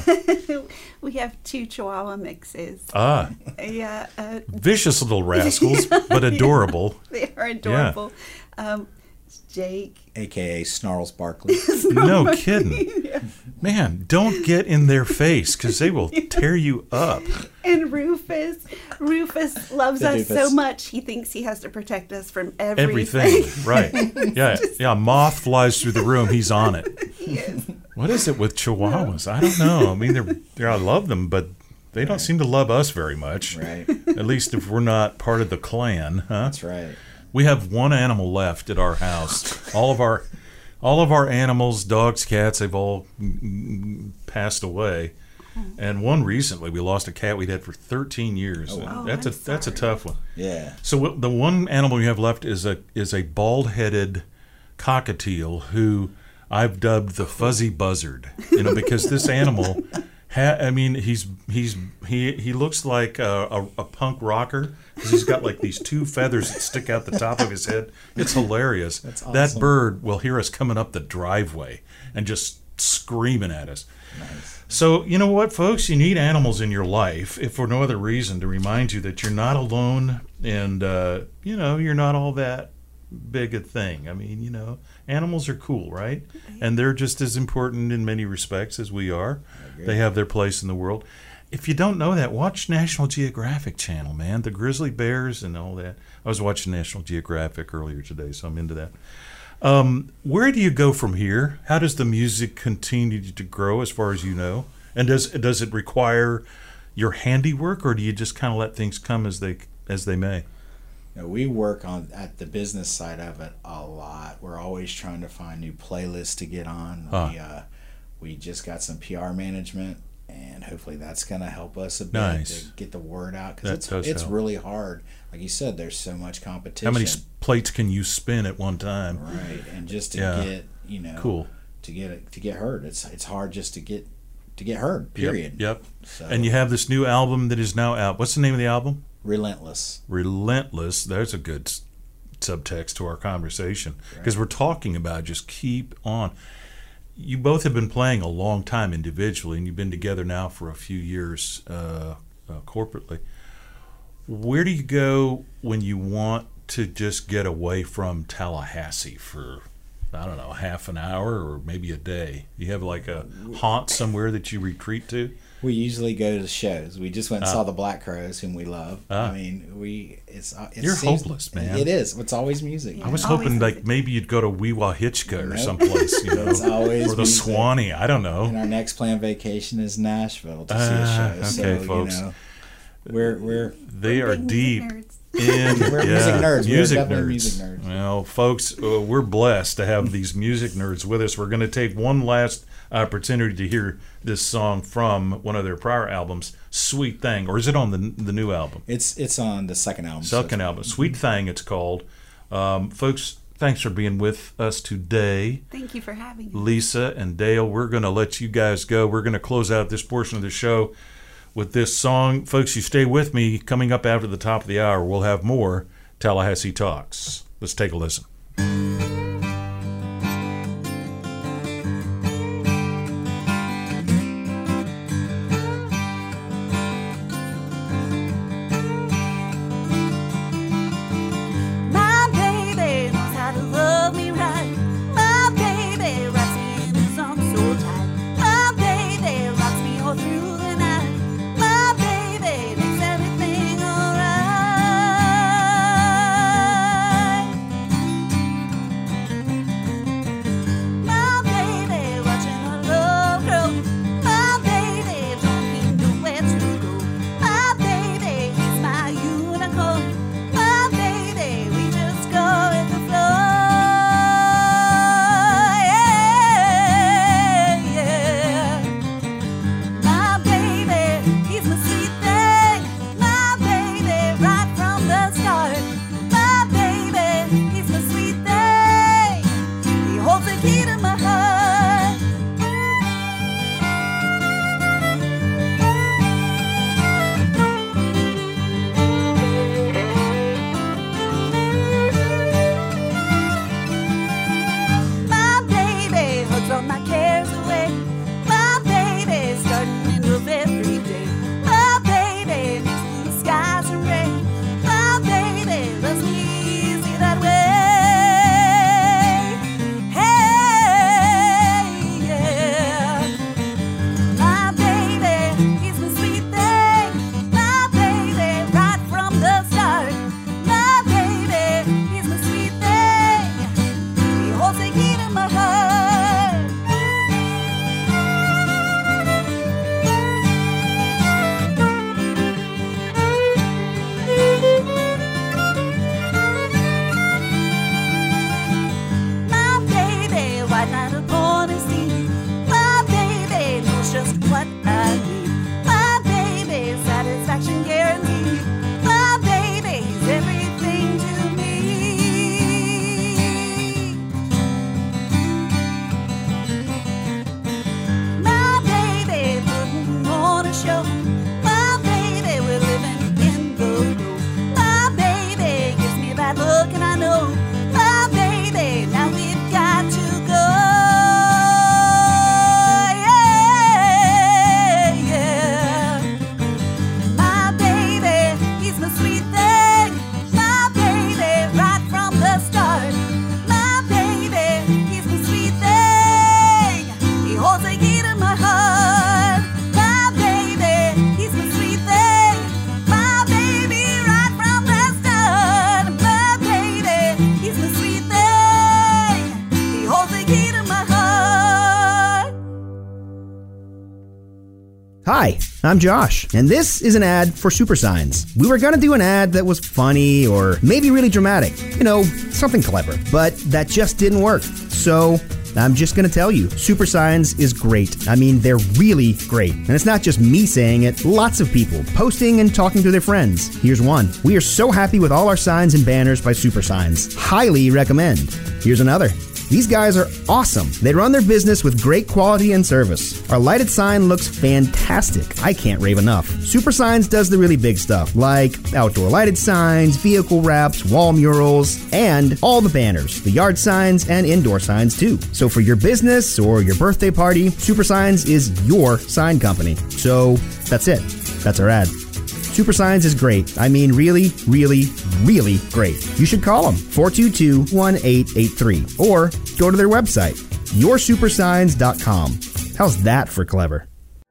We have two Chihuahua mixes. Ah, Yeah, uh, vicious little rascals, but adorable. they are adorable. Um, Jake. A K A Snarls Barkley. No kidding. Man, don't get in their face because they will tear you up. And Rufus, Rufus loves The us doofus. so much, he thinks he has to protect us from everything. Everything, right. Yeah, yeah, moth flies through the room, he's on it. He is. What is it with Chihuahuas? I don't know. I mean, they're, they're I love them, but they don't seem to love us very much. Right. At least if we're not part of the clan, huh? That's right. We have one animal left at our house. All of our all of our animals, dogs, cats, they've all mm, mm, passed away. And one recently, we lost a cat we'd had for thirteen years. Oh, wow. That's Oh, a I'm that's a sorry. tough one. Yeah. So w- the one animal we have left is a is a bald-headed cockatiel who I've dubbed the fuzzy buzzard. You know, because this animal, ha- I mean, he's he's he he looks like a, a, a punk rocker because he's got like these two feathers that stick out the top of his head. It's hilarious. That's That awesome. bird will hear us coming up the driveway and just screaming at us. Nice. So, you know what, folks? You need animals in your life, if for no other reason, to remind you that you're not alone and, uh, you know, you're not all that big a thing. I mean, you know, animals are cool, right? And they're just as important in many respects as we are. They have their place in the world. If you don't know that, watch National Geographic Channel, man. The grizzly bears and all that. I was watching National Geographic earlier today, so I'm into that. Um, where do you go from here? How does the music continue to grow, as far as you know? And does does it require your handiwork, or do you just kind of let things come as they as they may? No, we work on at the business side of it a lot. We're always trying to find new playlists to get on. Huh. We uh, we just got some P R management, and hopefully that's going to help us a bit Nice. to get the word out, That because it's does it's help. really hard. Like you said, there's so much competition. How many s- plates can you spin at one time? Right, and just to Yeah. get you know Cool. to get it to get heard, it's it's hard just to get to get heard. Yep, Period. Yep. So, And you have this new album that is now out. What's the name of the album? Relentless. Relentless. There's a good s- subtext to our conversation because we're talking about just keep on. You both have been playing a long time individually, and you've been together now for a few years uh, uh, corporately. Where do you go when you want to just get away from Tallahassee for, I don't know, half an hour or maybe a day? You have like a haunt somewhere that you retreat to? We usually go to shows. We just went and Ah. saw the Black Crows, whom we love. Ah. I mean, we it's uh, it You're seems- hopeless, man. It is. It's always music. I was Always hoping like music. maybe you'd go to Weewa Hitchka or Nope. someplace, you know, It's always or the music. Swanee. I don't And know. our next planned vacation is Nashville to Ah, see a show. okay, so, folks. You know, we're we're They We're are big deep music nerds. in We're yeah, music nerds. We're Music definitely nerds. music nerds. Well, folks, uh, we're blessed to have these music nerds with us. We're going to take one last opportunity to hear this song from one of their prior albums, "Sweet Thing," or is it on the the new album? it's it's on the second album. Second so album, "Sweet Thing," it's called. Um, folks, thanks for being with us today. Thank you for having me. Lisa and Dale, we're going to let you guys go. We're going to close out this portion of the show with this song. Folks, you stay with me. Coming up after the top of the hour, we'll have more Tallahassee Talks. Let's take a listen. My baby knows how to love me right. My baby rocks me in his arms so tight. My baby rocks me all through the night. My baby makes everything alright. Hi, I'm Josh, and this is an ad for Super Signs. We were gonna do an ad that was funny or maybe really dramatic, you know, something clever, but that just didn't work. So I'm just gonna tell you, Super Signs is great. I mean, they're really great. And it's not just me saying it, lots of people posting and talking to their friends. Here's one. We are so happy with all our signs and banners by Super Signs. Highly recommend. Here's another. These guys are awesome. They run their business with great quality and service. Our lighted sign looks fantastic. I can't rave enough. Super Signs does the really big stuff, like outdoor lighted signs, vehicle wraps, wall murals, and all the banners, the yard signs, and indoor signs too. So for your business or your birthday party, Super Signs is your sign company. So that's it. That's our ad. Super Signs is great. I mean, really, really, really great. You should call them, four two two, one eight eight three, or go to their website, your super signs dot com. How's that for clever?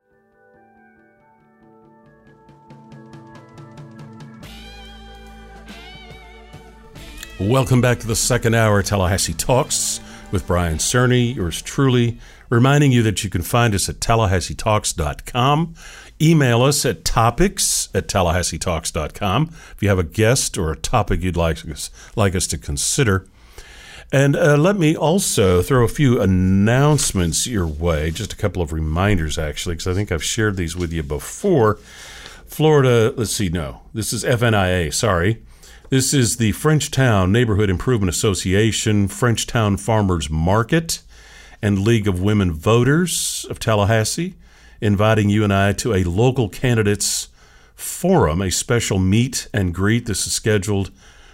Welcome back to the second hour of Tallahassee Talks with Brian Cerny, yours truly, reminding you that you can find us at tallahassee talks dot com. Email us at topics at tallahassee talks dot com if you have a guest or a topic you'd like us, like us to consider. And uh, let me also throw a few announcements your way, just a couple of reminders, actually, because I think I've shared these with you before. Florida, let's see, no, this is F N I A, sorry. This is the Frenchtown Neighborhood Improvement Association, Frenchtown Farmers Market, and League of Women Voters of Tallahassee, inviting you and I to a local candidates forum, a special meet and greet. This is scheduled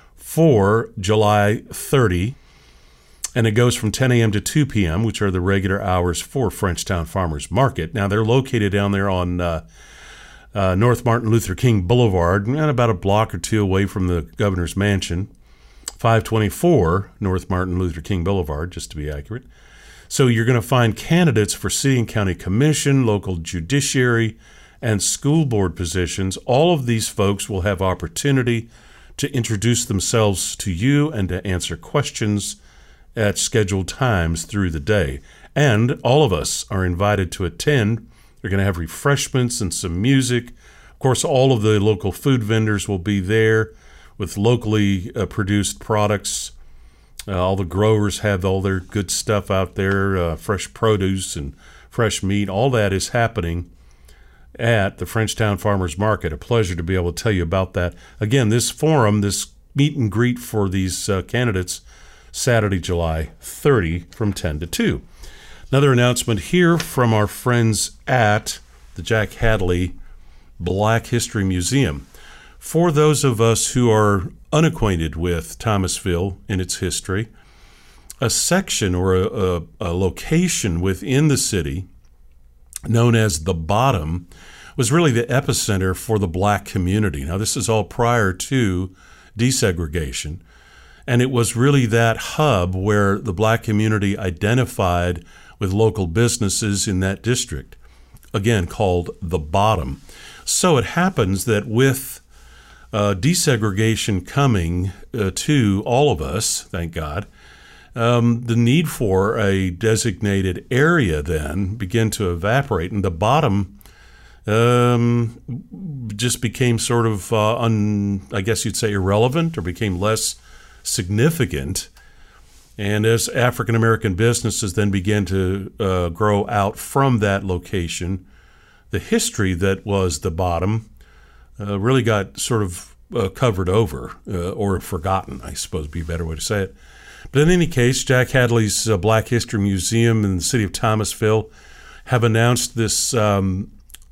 for July thirtieth, and it goes from ten a.m. to two p.m., which are the regular hours for Frenchtown Farmers Market. Now, they're located down there on uh, uh, North Martin Luther King Boulevard, and about a block or two away from the governor's mansion, five twenty-four North Martin Luther King Boulevard, just to be accurate. So you're going to find candidates for city and county commission, local judiciary, and school board positions. All of these folks will have opportunity to introduce themselves to you and to answer questions at scheduled times through the day. And all of us are invited to attend. They're going to have refreshments and some music. Of course, all of the local food vendors will be there with locally uh, produced products. Uh, all the growers have all their good stuff out there, uh, fresh produce and fresh meat. All that is happening at the Frenchtown Farmers Market. A pleasure to be able to tell you about that. Again, this forum, this meet and greet for these uh, candidates, Saturday, July thirtieth from ten to two. Another announcement here from our friends at the Jack Hadley Black History Museum. For those of us who are unacquainted with Thomasville and its history, a section or a, a, a location within the city known as the Bottom was really the epicenter for the black community. Now, this is all prior to desegregation, and it was really that hub where the black community identified with local businesses in that district, again called the Bottom. So it happens that with Uh, desegregation coming uh, to all of us, thank God, um, the need for a designated area then began to evaporate, and the Bottom um, just became sort of, uh, un, I guess you'd say, irrelevant, or became less significant. And as African American businesses then began to uh, grow out from that location, the history that was the Bottom Uh, really got sort of uh, covered over uh, or forgotten, I suppose would be a better way to say it. But in any case, Jack Hadley's uh, Black History Museum in the city of Thomasville have announced this um,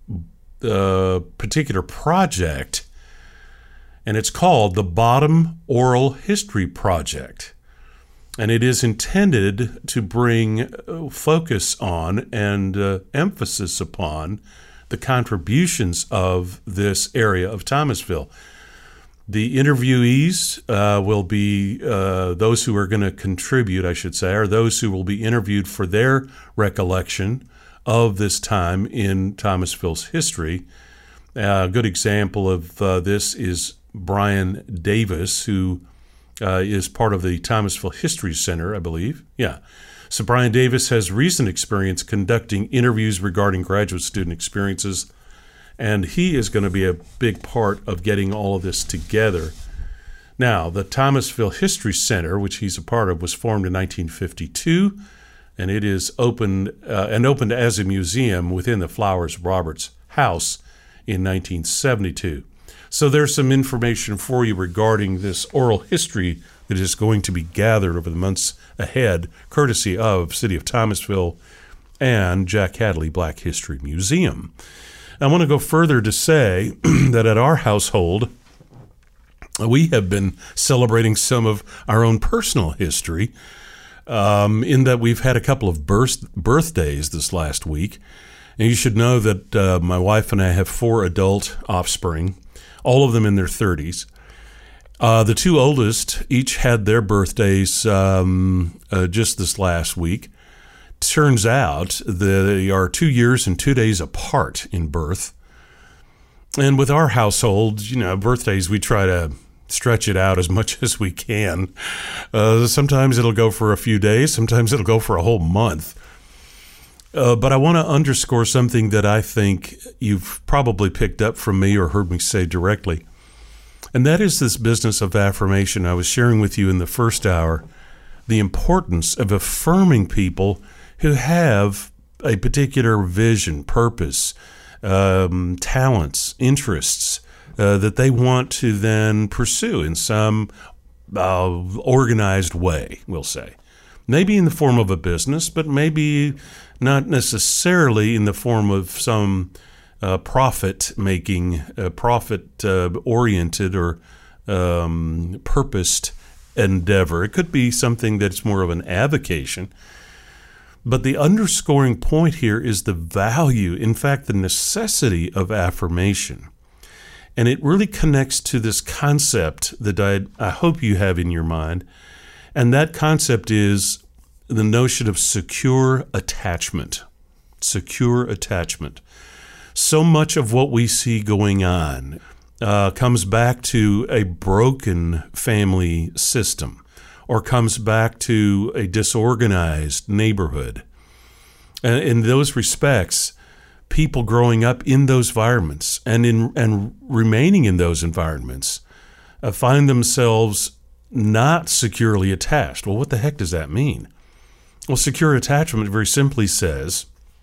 uh, particular project, and it's called the Bottom Oral History Project. And it is intended to bring uh, focus on and uh, emphasis upon the contributions of this area of Thomasville. The interviewees uh, will be uh, those who are going to contribute, I should say, or those who will be interviewed for their recollection of this time in Thomasville's history. Uh, a good example of uh, this is Brian Davis, who uh, is part of the Thomasville History Center, I believe. Yeah. So Brian Davis has recent experience conducting interviews regarding graduate student experiences And he is going to be a big part of getting all of this together. Now, the Thomasville History Center, which he's a part of, was formed in nineteen fifty-two, and it is opened uh, and opened as a museum within the Flowers Roberts House in nineteen seventy-two. So there's some information for you regarding this oral history that is going to be gathered over the months ahead, courtesy of City of Thomasville and Jack Hadley Black History Museum. I want to go further to say that at our household, we have been celebrating some of our own personal history, um, in that we've had a couple of birth, birthdays this last week. And you should know that uh, my wife and I have four adult offspring, all of them in their thirties. Uh, the two oldest each had their birthdays um, uh, just this last week. Turns out they are two years and two days apart in birth. And with our household, you know, birthdays, we try to stretch it out as much as we can. Uh, sometimes it'll go for a few days. Sometimes it'll go for a whole month. Uh, but I want to underscore something that I think you've probably picked up from me or heard me say directly. And that is this business of affirmation. I was sharing with you in the first hour the importance of affirming people who have a particular vision, purpose, um, talents, interests uh, that they want to then pursue in some uh, organized way, we'll say. Maybe in the form of a business, but maybe not necessarily in the form of some uh, profit-making, uh, profit-oriented uh, or um, purposed endeavor. It could be something that's more of an avocation. But the underscoring point here is the value, in fact, the necessity of affirmation. And it really connects to this concept that I, I hope you have in your mind. And that concept is the notion of secure attachment. Secure attachment. So much of what we see going on uh, comes back to a broken family system, or comes back to a disorganized neighborhood. And in those respects, people growing up in those environments and in and remaining in those environments uh, find themselves not securely attached. Well, what the heck does that mean? Well, secure attachment very simply says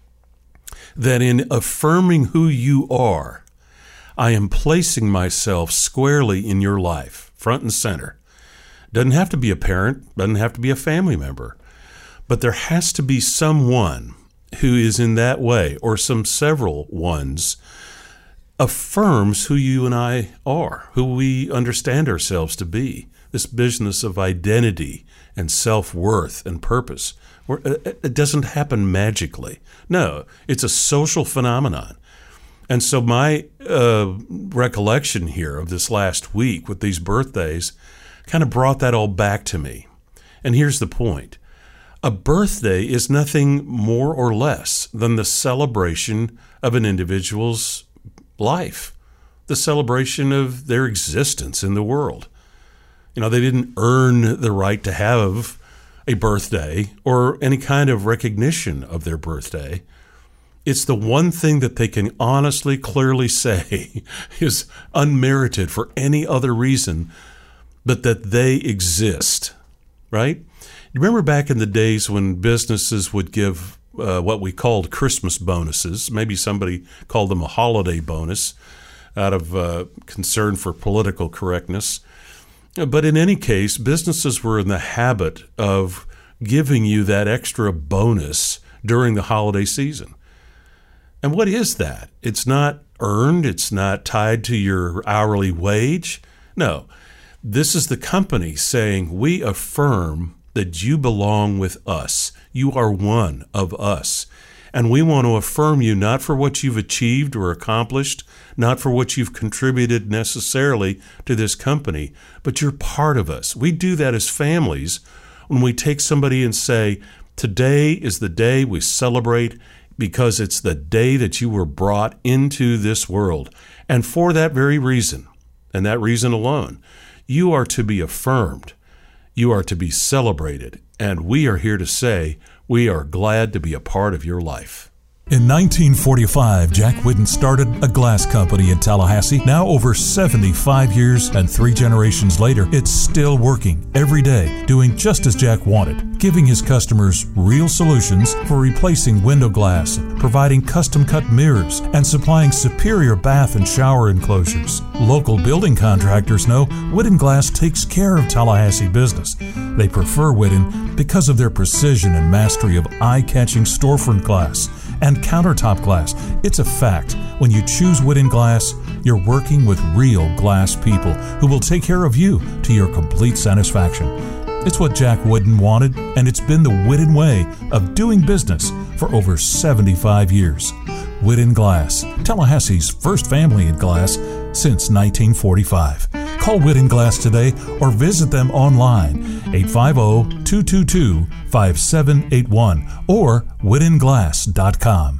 that in affirming who you are, I am placing myself squarely in your life, front and center. Doesn't have to be a parent, doesn't have to be a family member, but there has to be someone who is in that way, or some several ones, affirms who you and I are, who we understand ourselves to be. This business of identity and self-worth and purpose, it doesn't happen magically. No, it's a social phenomenon. And so my uh, recollection here of this last week with these birthdays kind of brought that all back to me. And here's the point. A birthday is nothing more or less than the celebration of an individual's life, the celebration of their existence in the world. You know, they didn't earn the right to have a birthday or any kind of recognition of their birthday. It's the one thing that they can honestly, clearly say is unmerited for any other reason but that they exist, right? You remember back in the days when businesses would give uh, what we called Christmas bonuses. Maybe somebody called them a holiday bonus out of uh, concern for political correctness. But in any case, businesses were in the habit of giving you that extra bonus during the holiday season. And what is that? It's not earned. It's not tied to your hourly wage. No, this is the company saying, we affirm that you belong with us. You are one of us. And we want to affirm you not for what you've achieved or accomplished, not for what you've contributed necessarily to this company, but you're part of us. We do that as families when we take somebody and say, today is the day we celebrate because it's the day that you were brought into this world. And for that very reason, and that reason alone, you are to be affirmed. You are to be celebrated. And we are here to say we are glad to be a part of your life. In nineteen forty-five, Jack Whidden started a glass company in Tallahassee. Now over seventy-five years and three generations later, it's still working every day, doing just as Jack wanted, giving his customers real solutions for replacing window glass, providing custom-cut mirrors, and supplying superior bath and shower enclosures. Local building contractors know Whidden Glass takes care of Tallahassee business. They prefer Whidden because of their precision and mastery of eye-catching storefront glass and countertop glass. It's a fact. When you choose Whidden Glass, you're working with real glass people who will take care of you to your complete satisfaction. It's what Jack Whidden wanted, and it's been the Whidden way of doing business for over seventy-five years. Whidden Glass, Tallahassee's first family in glass since nineteen forty-five. Call Whidden Glass today or visit them online, eight five zero, two two two, five seven eight one or whidden glass dot com.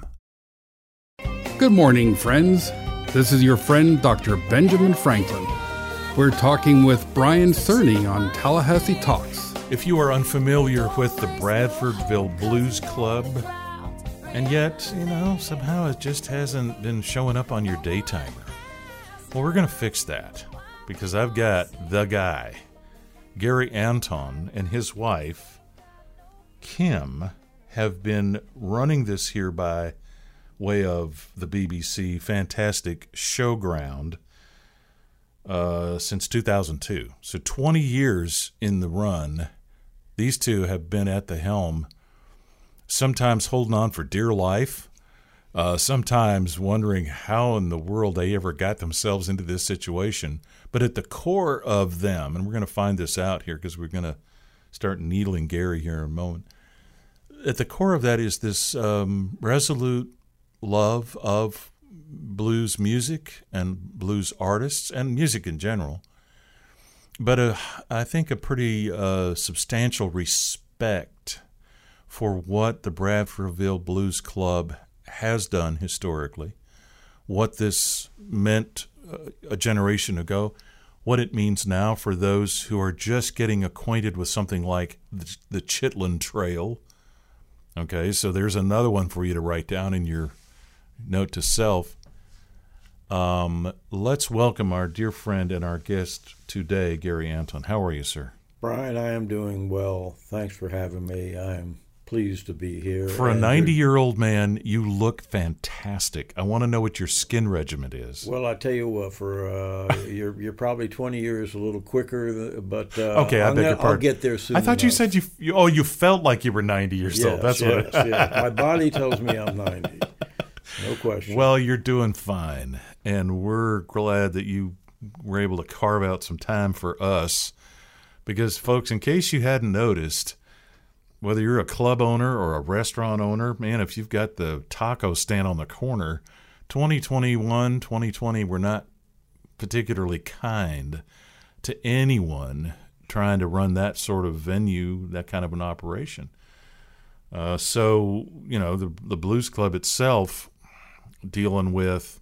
Good morning, friends. This is your friend, Doctor Benjamin Franklin. We're talking with Brian Cerny on Tallahassee Talks. If you are unfamiliar with the Bradfordville Blues Club, and yet, you know, somehow it just hasn't been showing up on your day timer, well, we're going to fix that, because I've got the guy, Gary Anton, and his wife, Kim, have been running this here by way of the B B C fantastic Showground uh, since two thousand two. So twenty years in the run, these two have been at the helm, sometimes holding on for dear life, uh, sometimes wondering how in the world they ever got themselves into this situation. But at the core of them, and we're going to find this out here because we're going to start needling Gary here in a moment, at the core of that is this um, resolute love of blues music and blues artists and music in general, but a, I think a pretty uh, substantial respect for what the Bradfordville Blues Club has done historically, what this meant uh, a generation ago, what it means now for those who are just getting acquainted with something like the, the Chitlin Trail. Okay, so there's another one for you to write down in your note to self. Um, let's welcome our dear friend and our guest today, Gary Anton. How are you, sir? Brian, I am doing well. Thanks for having me. I am pleased to be here. For a ninety-year-old man, you look fantastic. I want to know what your skin regimen is. Well, I tell you what, for uh, you're you're probably twenty years a little quicker, but uh, okay, I I'll, beg your pardon. I'll get there soon. I thought enough. you said you, you oh you felt like you were ninety years yes, old. That's yes, what. It, yes. My body tells me I'm ninety. No question. Well, you're doing fine, and we're glad that you were able to carve out some time for us, because, folks, in case you hadn't noticed, whether you're a club owner or a restaurant owner, man, if you've got the taco stand on the corner, twenty twenty-one, twenty twenty were not particularly kind to anyone trying to run that sort of venue, that kind of an operation. Uh, so, you know, the the Blues Club itself dealing with,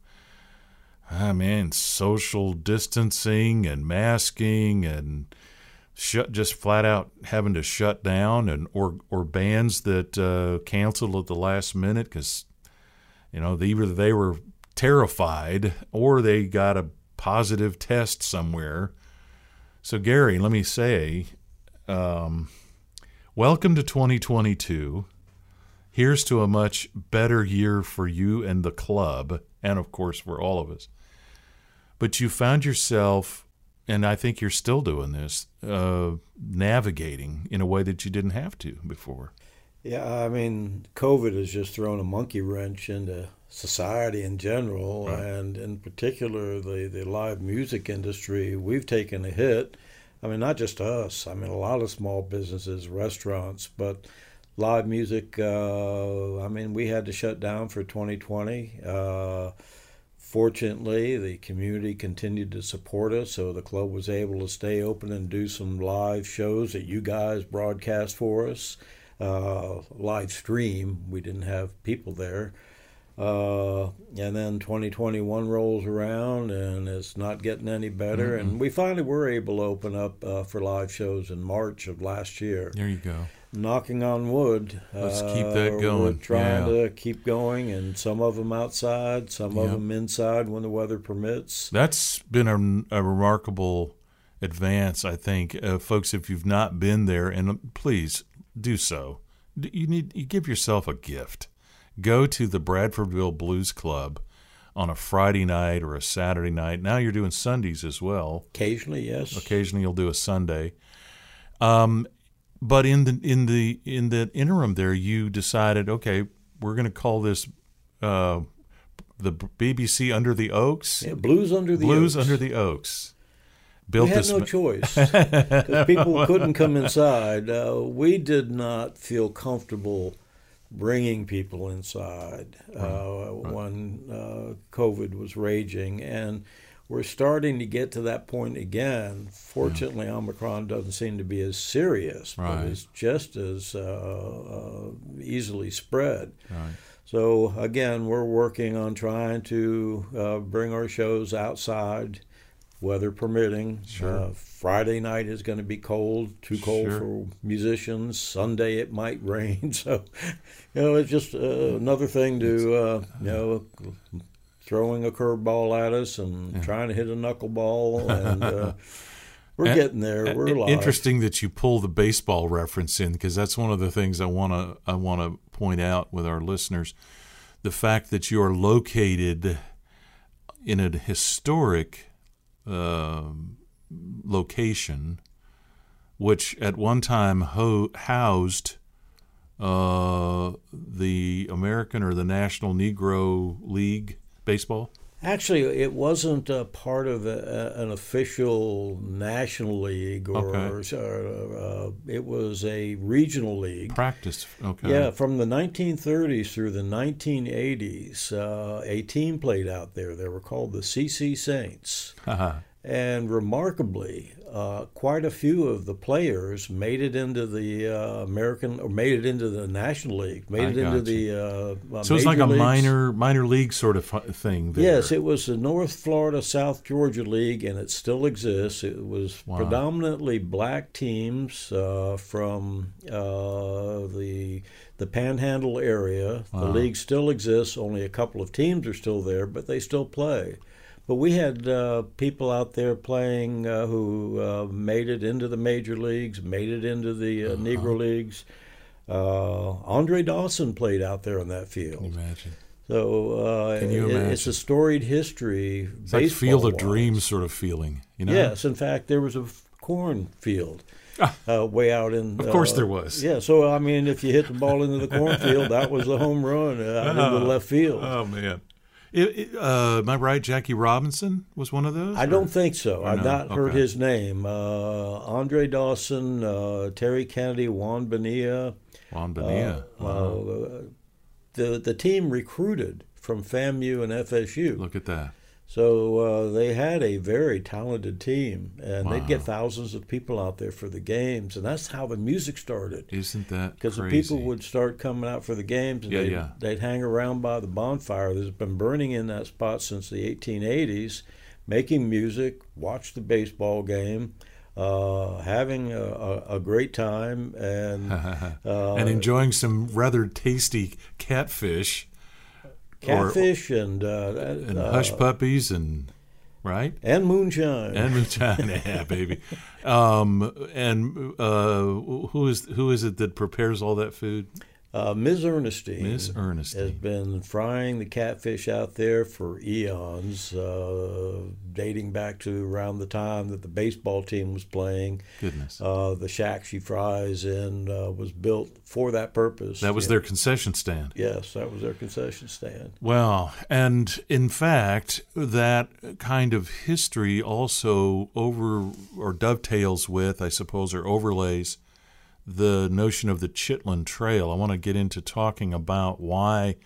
ah, man, social distancing and masking and shut just flat out having to shut down, and or or bands that uh, canceled at the last minute because, you know, either they were terrified or they got a positive test somewhere. So, Gary, let me say, um, welcome to twenty twenty-two. Here's to a much better year for you and the club, and of course for all of us. But you found yourself, and I think you're still doing this, uh, navigating in a way that you didn't have to before. Yeah, I mean, COVID has just thrown a monkey wrench into society in general, right. And in particular the, the live music industry. We've taken a hit. I mean, not just us. I mean, a lot of small businesses, restaurants, but live music, uh, I mean, we had to shut down for twenty twenty. Uh, fortunately, the community continued to support us, so the club was able to stay open and do some live shows that you guys broadcast for us. Uh, live stream, we didn't have people there. Uh, and then twenty twenty-one rolls around, and it's not getting any better. Mm-mm. And we finally were able to open up uh, for live shows in March of last year. There you go. Knocking on wood. Let's uh, keep that going. We're trying yeah. to keep going, and some of them outside, some Yep. of them inside when the weather permits. That's been a, a remarkable advance, I think. Uh, folks, if you've not been there, and please do so, you need you give yourself a gift. Go to the Bradfordville Blues Club on a Friday night or a Saturday night. Now you're doing Sundays as well. Occasionally, yes. Occasionally you'll do a Sunday. Um, but in the in the in the interim there, you decided, okay, we're going to call this uh, the B B C Under the Oaks. Yeah, Blues Under the Blues Oaks. Under the Oaks. Built we had this no ma- choice because people couldn't come inside. Uh, we did not feel comfortable bringing people inside uh, Right, right. when uh, COVID was raging, and we're starting to get to that point again. Fortunately, yeah. Omicron doesn't seem to be as serious, Right. but it's just as uh, uh, easily spread. Right. So again, we're working on trying to uh, bring our shows outside, weather permitting. Sure. Uh, Friday night is going to be cold, too cold Sure. for musicians. Sunday it might rain. So, you know, it's just uh, another thing to, uh, you know, throwing a curveball at us and Yeah. trying to hit a knuckleball. And uh, we're And- getting there. We're and alive. Interesting that you pull the baseball reference in, because that's one of the things I want to I want to point out with our listeners. The fact that you are located in a historic um location, which at one time ho- housed uh, the American or the National Negro League baseball. Actually, it wasn't a part of a, a, an official national league, or, Okay. or uh, it was a regional league. Practice, okay. Yeah, from the nineteen thirties through the nineteen eighties, uh, a team played out there. They were called the C C Saints. Uh-huh. And remarkably, uh, quite a few of the players made it into the uh, American, or made it into the National League, made I it into got the you. uh, uh, So it's like a major leagues. minor minor league sort of fu- thing there. Yes, it was the North Florida South Georgia League, and it still exists. It was Wow. predominantly black teams uh, from uh, the the Panhandle area. The Wow. league still exists. Only a couple of teams are still there, but they still play. But we had uh, people out there playing uh, who uh, made it into the major leagues, made it into the uh, Uh-huh. Negro leagues. Uh, Andre Dawson played out there on that field. Imagine. So uh, Can you it- imagine? it's a storied history. It's like Field of baseball-wise. Dreams sort of feeling, you know? Yes, in fact, there was a f- cornfield uh, way out in. Of course uh, there was. Yeah, so I mean, if you hit the ball into the cornfield, that was a home run uh, out into the left field. Oh man. It, it, uh, am I right? Jackie Robinson was one of those? I or- don't think so. or I've no? not heard Okay. his name. Uh, Andre Dawson, uh, Terry Kennedy, Juan Bonilla. Juan Bonilla. Uh, Wow. uh, the the team recruited from FAMU and F S U. Look at that. So uh, they had a very talented team, and they'd get Wow. thousands of people out there for the games, and that's how the music started. Isn't that Because the crazy? people would start coming out for the games, and Yeah, they'd, yeah. they'd hang around by the bonfire that's been burning in that spot since the eighteen eighties, making music, watch the baseball game, uh, having a, a, a great time, and uh, and enjoying some rather tasty catfish. or- catfish and uh, and uh, hush puppies and right and moonshine and moonshine, yeah, baby. Um, and uh, who is who is it that prepares all that food? Uh, Miz Ernestine, Miss Ernestine. has been frying the catfish out there for eons, uh, dating back to around the time that the baseball team was playing. Goodness. Uh, the shack she fries in uh, was built for that purpose. That was Yeah. their concession stand. Yes, that was their concession stand. Well, and in fact, that kind of history also over or dovetails with, I suppose, or overlays the notion of the Chitlin Trail. I want to get into talking about why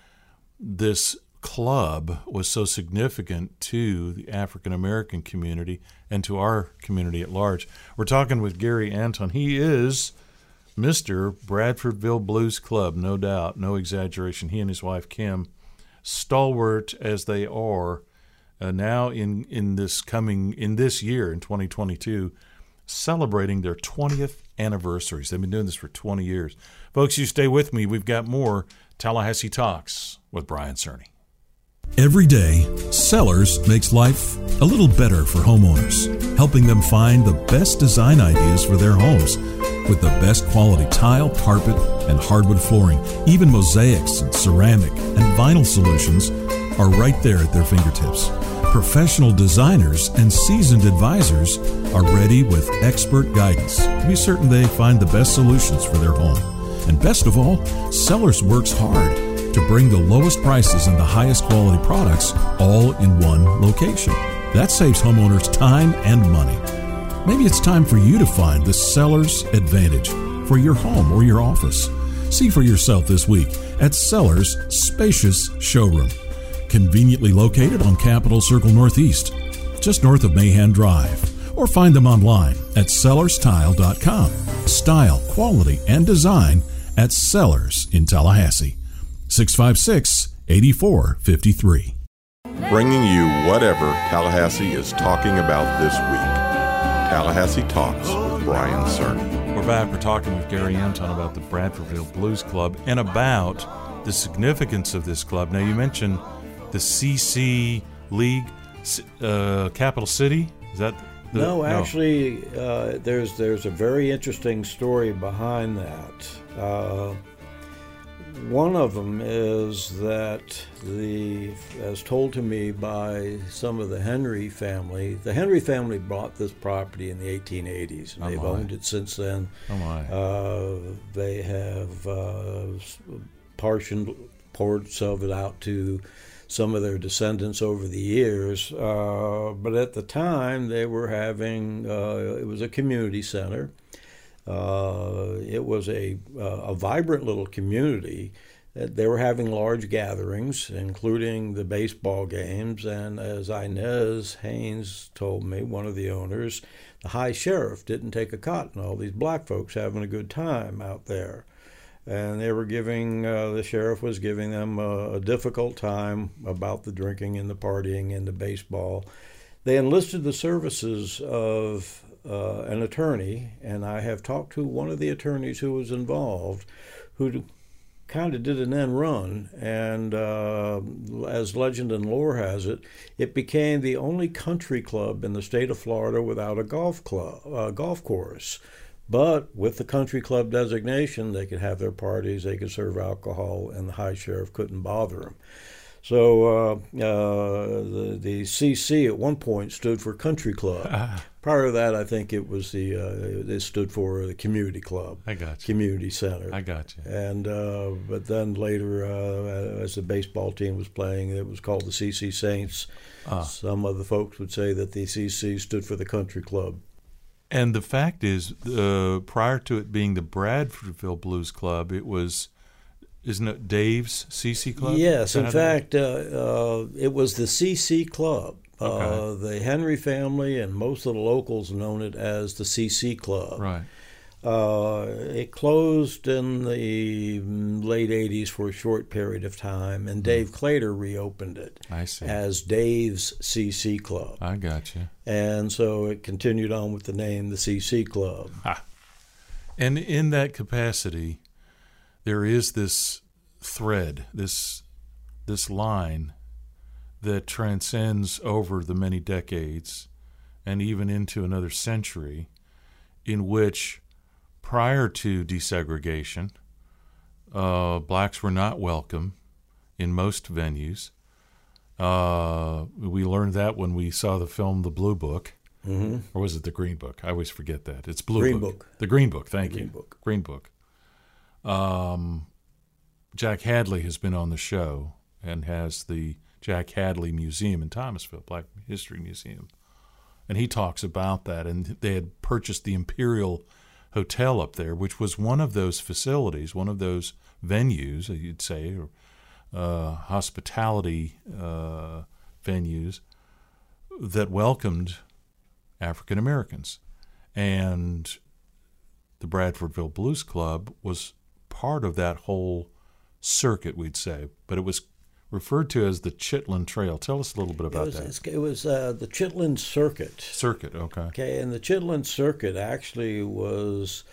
this club was so significant to the African American community and to our community at large. We're talking with Gary Anton. He is Mister Bradfordville Blues Club, no doubt, no exaggeration. He and his wife Kim stalwart as they are uh, now in, in this coming, in this year, in twenty twenty-two, celebrating their twentieth anniversaries. They've been doing this for twenty years. Folks, you stay with me. We've got more Tallahassee Talks with Brian Cerny. Every day, Sellers makes life a little better for homeowners, helping them find the best design ideas for their homes with the best quality tile, carpet, and hardwood flooring. Even mosaics and ceramic and vinyl solutions are right there at their fingertips. Professional designers and seasoned advisors are ready with expert guidance to be certain they find the best solutions for their home. And best of all, Sellers works hard to bring the lowest prices and the highest quality products all in one location. That saves homeowners time and money. Maybe it's time for you to find the Sellers Advantage for your home or your office. See for yourself this week at Sellers' spacious showroom, conveniently located on Capitol Circle Northeast, just north of Mahan Drive. Or find them online at sellers tile dot com. Style, quality, and design at Sellers in Tallahassee. six five six, eight four five three. Bringing you whatever Tallahassee is talking about this week. Tallahassee Talks with Brian Cerny. We're back. We're talking with Gary Anton about the Bradfordville Blues Club and about the significance of this club. Now, you mentioned the C C League, uh, Capital City. Is that the, no? Actually, uh, there's there's a very interesting story behind that. Uh, One of them is that the, as told to me by some of the Henry family, the Henry family bought this property in the eighteen eighties, and oh they've my. owned it since then. Oh my! Uh, they have uh, portioned parts of it out to some of their descendants over the years, uh, but at the time they were having uh, it was a community center. Uh, it was a uh, a vibrant little community. They were having large gatherings, including the baseball games. And as Inez Haynes told me, one of the owners, the high sheriff didn't take a cotton. All these black folks having a good time out there. And they were giving, uh, the sheriff was giving them a, a difficult time about the drinking and the partying and the baseball. They enlisted the services of uh, an attorney, and I have talked to one of the attorneys who was involved, who kind of did an end run, and uh, as legend and lore has it, it became the only country club in the state of Florida without a golf club, uh, golf course. But with the country club designation, they could have their parties, they could serve alcohol, and the high sheriff couldn't bother them. So uh, uh, the the C C at one point stood for Country Club. Ah. Prior to that, I think it was the uh, it stood for the Community Club. I got you. Community Center. I got you. And uh, but then later, uh, as the baseball team was playing, it was called the C C Saints. Ah. Some of the folks would say that the C C stood for the Country Club. And the fact is, uh, prior to it being the Bradfordville Blues Club, it was. Isn't it Dave's C C Club? Yes, in fact, uh, uh, it was the C C Club. Okay. Uh, the Henry family and most of the locals known it as the C C Club. Right. Uh, it closed in the late eighties for a short period of time, and Dave Clater reopened it I see. as Dave's C C Club. I got you. And so it continued on with the name the C C Club. Ah. And in that capacity, there is this thread, this this line that transcends over the many decades and even into another century, in which prior to desegregation, uh, blacks were not welcome in most venues. Uh, we learned that when we saw the film The Blue Book. Mm-hmm. Or was it The Green Book? I always forget that. It's Blue Green Book. Book. The Green Book, thank Green you. Book. Green Book. Um, Jack Hadley has been on the show and has the Jack Hadley Museum in Thomasville, Black History Museum. And he talks about that. And they had purchased the Imperial Hotel up there, which was one of those facilities, one of those venues, you'd say, or uh, hospitality uh, venues that welcomed African Americans. And the Bradfordville Blues Club was part of that whole circuit, we'd say, but it was referred to as the Chitlin Trail. Tell us a little bit about it was, that. It was uh, the Chitlin Circuit. Circuit, okay. Okay, and the Chitlin Circuit actually was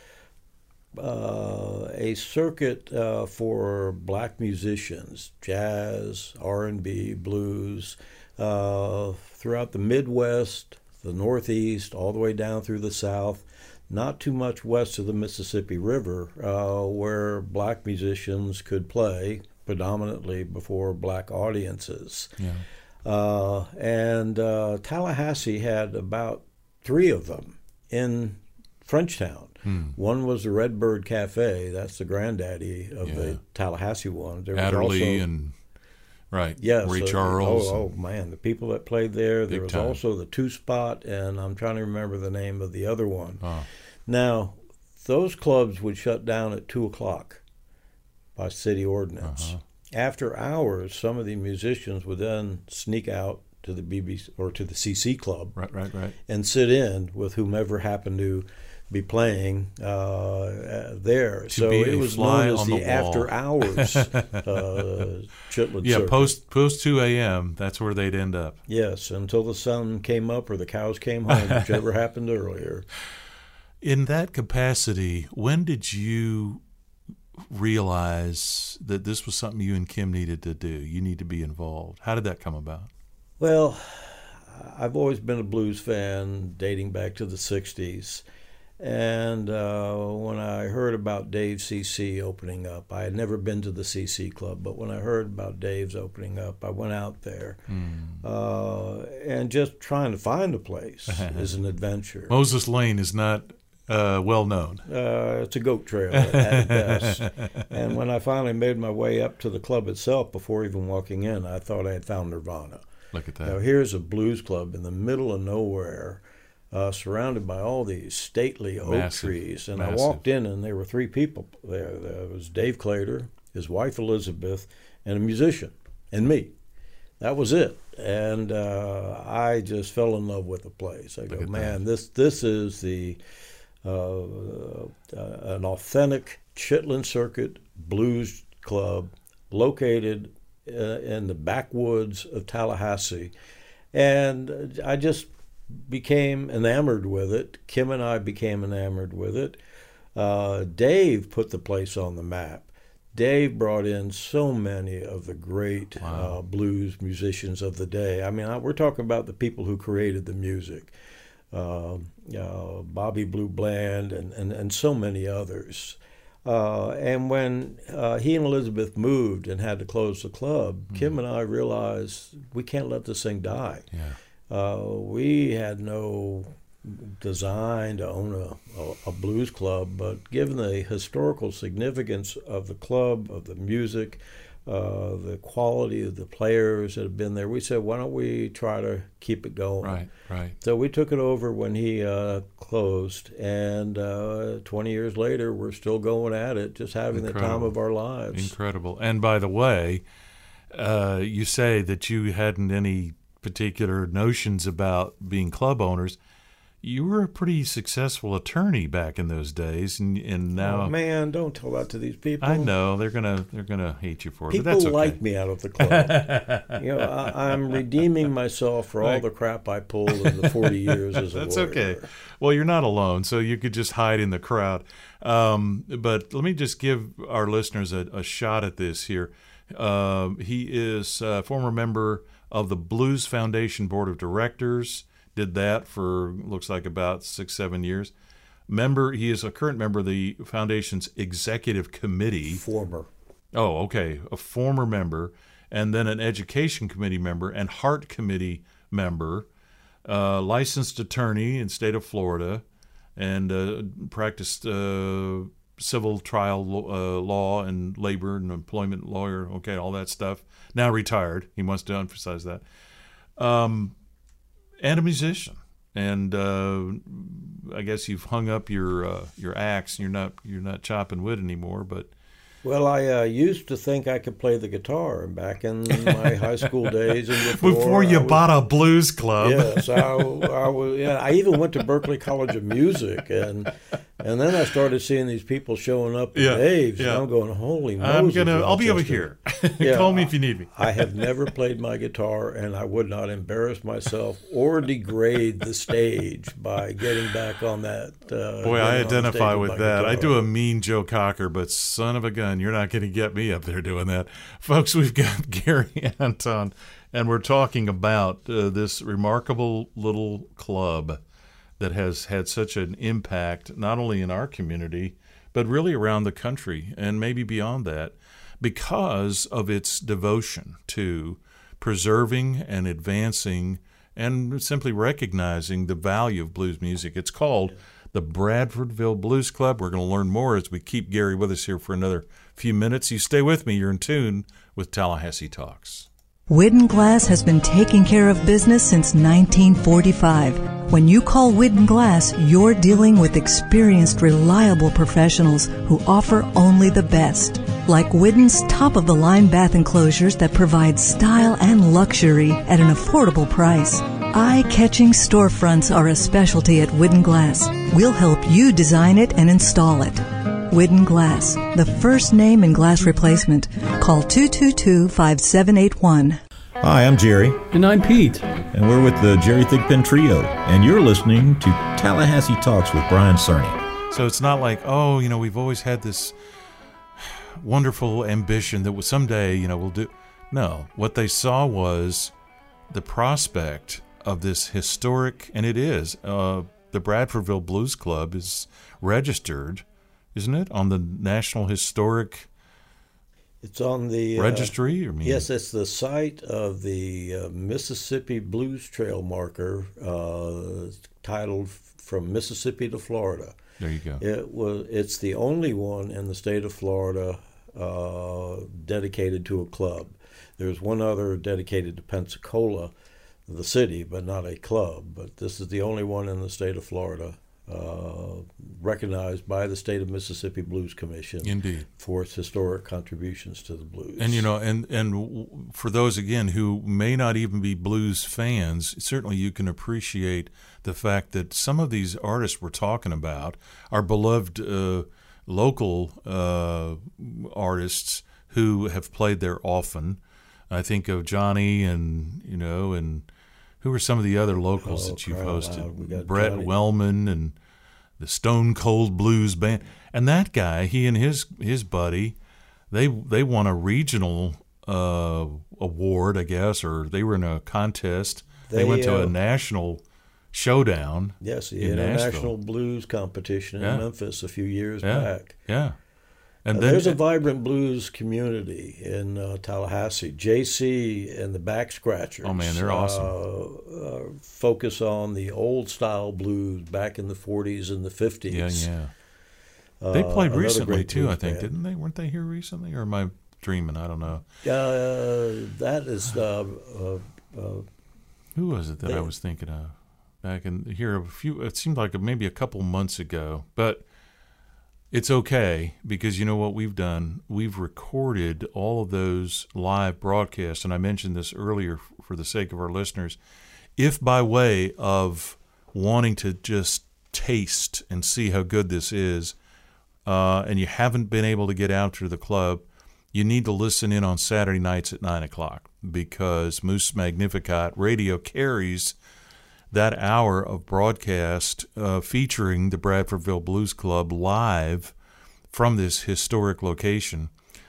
uh, a circuit uh, for black musicians, jazz, R and B, blues, uh, throughout the Midwest, the Northeast, all the way down through the South. Not too much west of the Mississippi River, uh, where black musicians could play predominantly before black audiences. Yeah. Uh, and uh, Tallahassee had about three of them in Frenchtown. Hmm. One was the Redbird Cafe. That's the granddaddy of Yeah. the Tallahassee one. There was Adderley also, and, right, yes, Ray uh, Charles. Oh, oh, man, the people that played there. There Big was time. also the Two Spot, and I'm trying to remember the name of the other one. Oh. Now, those clubs would shut down at two o'clock by city ordinance. Uh-huh. After hours, some of the musicians would then sneak out to the B B C or to the C C Club, right, right, right, and sit in with whomever happened to be playing uh, there. To so be it a was fly known as on the, the wall. after hours uh, Chitlin Yeah, Circuit. post post two a.m., that's where they'd end up. Yes, until the sun came up or the cows came home, whichever happened earlier. In that capacity, when did you realize that this was something you and Kim needed to do? You need to be involved. How did that come about? Well, I've always been a blues fan dating back to the sixties. And uh, when I heard about Dave C C opening up, I had never been to the C C Club, but when I heard about Dave's opening up, I went out there. Mm. Uh, and just trying to find a place is an adventure. Moses Lane is not uh, well known. Uh, it's a goat trail at, at best. And when I finally made my way up to the club itself, before even walking in, I thought I had found Nirvana. Look at that. Now, here's a blues club in the middle of nowhere, uh, surrounded by all these stately oak Massive, trees. And massive. I walked in, and there were three people there. There was Dave Clater, his wife Elizabeth, and a musician, and me. That was it. And uh, I just fell in love with the place. I go, man, this this is the uh, uh, an authentic Chitlin Circuit blues club located uh, in the backwoods of Tallahassee. And I just became enamored with it. Kim and I became enamored with it. Uh, Dave put the place on the map. Dave brought in so many of the great wow. uh, blues musicians of the day. I mean, I, we're talking about the people who created the music. Uh, uh, Bobby Blue Bland and, and, and so many others. Uh, and when uh, he and Elizabeth moved and had to close the club, mm. Kim and I realized we can't let this thing die. Yeah. Uh, we had no design to own a, a, a blues club, but given the historical significance of the club, of the music, uh, the quality of the players that have been there, we said, why don't we try to keep it going? Right, right. So we took it over when he uh, closed, and uh, twenty years later, we're still going at it, just having Incredible. the time of our lives. Incredible. And by the way, uh, you say that you hadn't any particular notions about being club owners. You were a pretty successful attorney back in those days, and, and now. Oh, man, don't tell that to these people. I know they're gonna they're gonna hate you for it. People but that's okay. like me out of the club. You know, I, I'm redeeming myself for all the crap I pulled in the forty years as a That's lawyer. okay. Well, you're not alone, so you could just hide in the crowd. Um, but let me just give our listeners a, a shot at this here. Uh, he is a former member of the Blues Foundation Board of Directors. Did that for, looks like, about six, seven years. Member, he is a current member of the Foundation's Executive Committee. Former. Oh, okay. A former member, and then an Education Committee member and Heart Committee member, uh, licensed attorney in state of Florida, and uh, practiced uh, civil trial uh, law and labor and employment lawyer, okay, all that stuff. Now retired. He wants to emphasize that. Um, and a musician. And uh, I guess you've hung up your uh, your axe. You're not you're not chopping wood anymore, but Well, I uh, used to think I could play the guitar back in my high school days and before. Before you I was, bought a blues club. Yes, I, I was. Yeah, I even went to Berklee College of Music, and And then I started seeing these people showing up at Yeah, Dave's, yeah. and I'm going, holy Moses, I'm gonna. I'll be over Rochester. here. Yeah, Call me if you need me. I have never played my guitar, and I would not embarrass myself or degrade the stage by getting back on that. Uh, Boy, I getting on identify stage with my that. I guitar. do a mean Joe Cocker, but son of a gun, you're not going to get me up there doing that. Folks, we've got Gary Anton, and we're talking about uh, this remarkable little club that has had such an impact, not only in our community, but really around the country and maybe beyond that, because of its devotion to preserving and advancing and simply recognizing the value of blues music. It's called the Bradfordville Blues Club. We're going to learn more as we keep Gary with us here for another few minutes. You stay with me. You're in tune with Tallahassee Talks. Widden Glass has been taking care of business since nineteen forty-five. When you call Widden Glass, you're dealing with experienced, reliable professionals who offer only the best. Like Widden's top-of-the-line bath enclosures that provide style and luxury at an affordable price. Eye-catching storefronts are a specialty at Widden Glass. We'll help you design it and install it. Widden Glass, the first name in glass replacement. Call two two two, five seven eight one. Hi, I'm Jerry. And I'm Pete. And we're with the Jerry Thigpen Trio. And you're listening to Tallahassee Talks with Brian Cerny. So it's not like, oh, you know, we've always had this wonderful ambition that someday, you know, we'll do. No, what they saw was the prospect of this historic, and it is, uh, the Bradfordville Blues Club is registered, isn't it, on the National Historic It's on the registry? Uh, or mean? Yes, it's the site of the uh, Mississippi Blues Trail marker, uh, titled "From Mississippi to Florida." There you go. It was. It's the only one in the state of Florida uh, dedicated to a club. There's one other dedicated to Pensacola, the city, but not a club. But this is the only one in the state of Florida, uh, recognized by the State of Mississippi Blues Commission. Indeed. For its historic contributions to the blues. And, you know, and, and for those, again, who may not even be blues fans, certainly you can appreciate the fact that some of these artists we're talking about are beloved uh, local uh, artists who have played there often. I think of Johnny and, you know, and who are some of the other locals oh, that you've cry hosted? loud. We got Brett Johnny. Wellman and the Stone Cold Blues Band. And that guy, he and his his buddy, they they won a regional uh, award, I guess, or they were in a contest. They, They, went to uh, a national showdown. Yes, the in International Nashville. Blues Competition in Yeah. Memphis a few years Yeah, back. yeah. And Uh, then there's a vibrant blues community in uh, Tallahassee. J C and the Back Scratchers. Oh, man, they're awesome. Uh, uh, focus on the old style blues back in the forties and the fifties. Yeah, yeah. They played Uh, another recently great too, I blues think, band. didn't they? Weren't they here recently, or am I dreaming? I don't know. Uh, that is. Uh, uh, uh, Who was it that they- I was thinking of? Back in here a few. It seemed like maybe a couple months ago, but it's okay because you know what we've done? We've recorded all of those live broadcasts, and I mentioned this earlier for the sake of our listeners. If by way of wanting to just taste and see how good this is, uh, and you haven't been able to get out to the club, you need to listen in on Saturday nights at nine o'clock because Moose Magnificat Radio carries that hour of broadcast uh, featuring the Bradfordville Blues Club live from this historic location.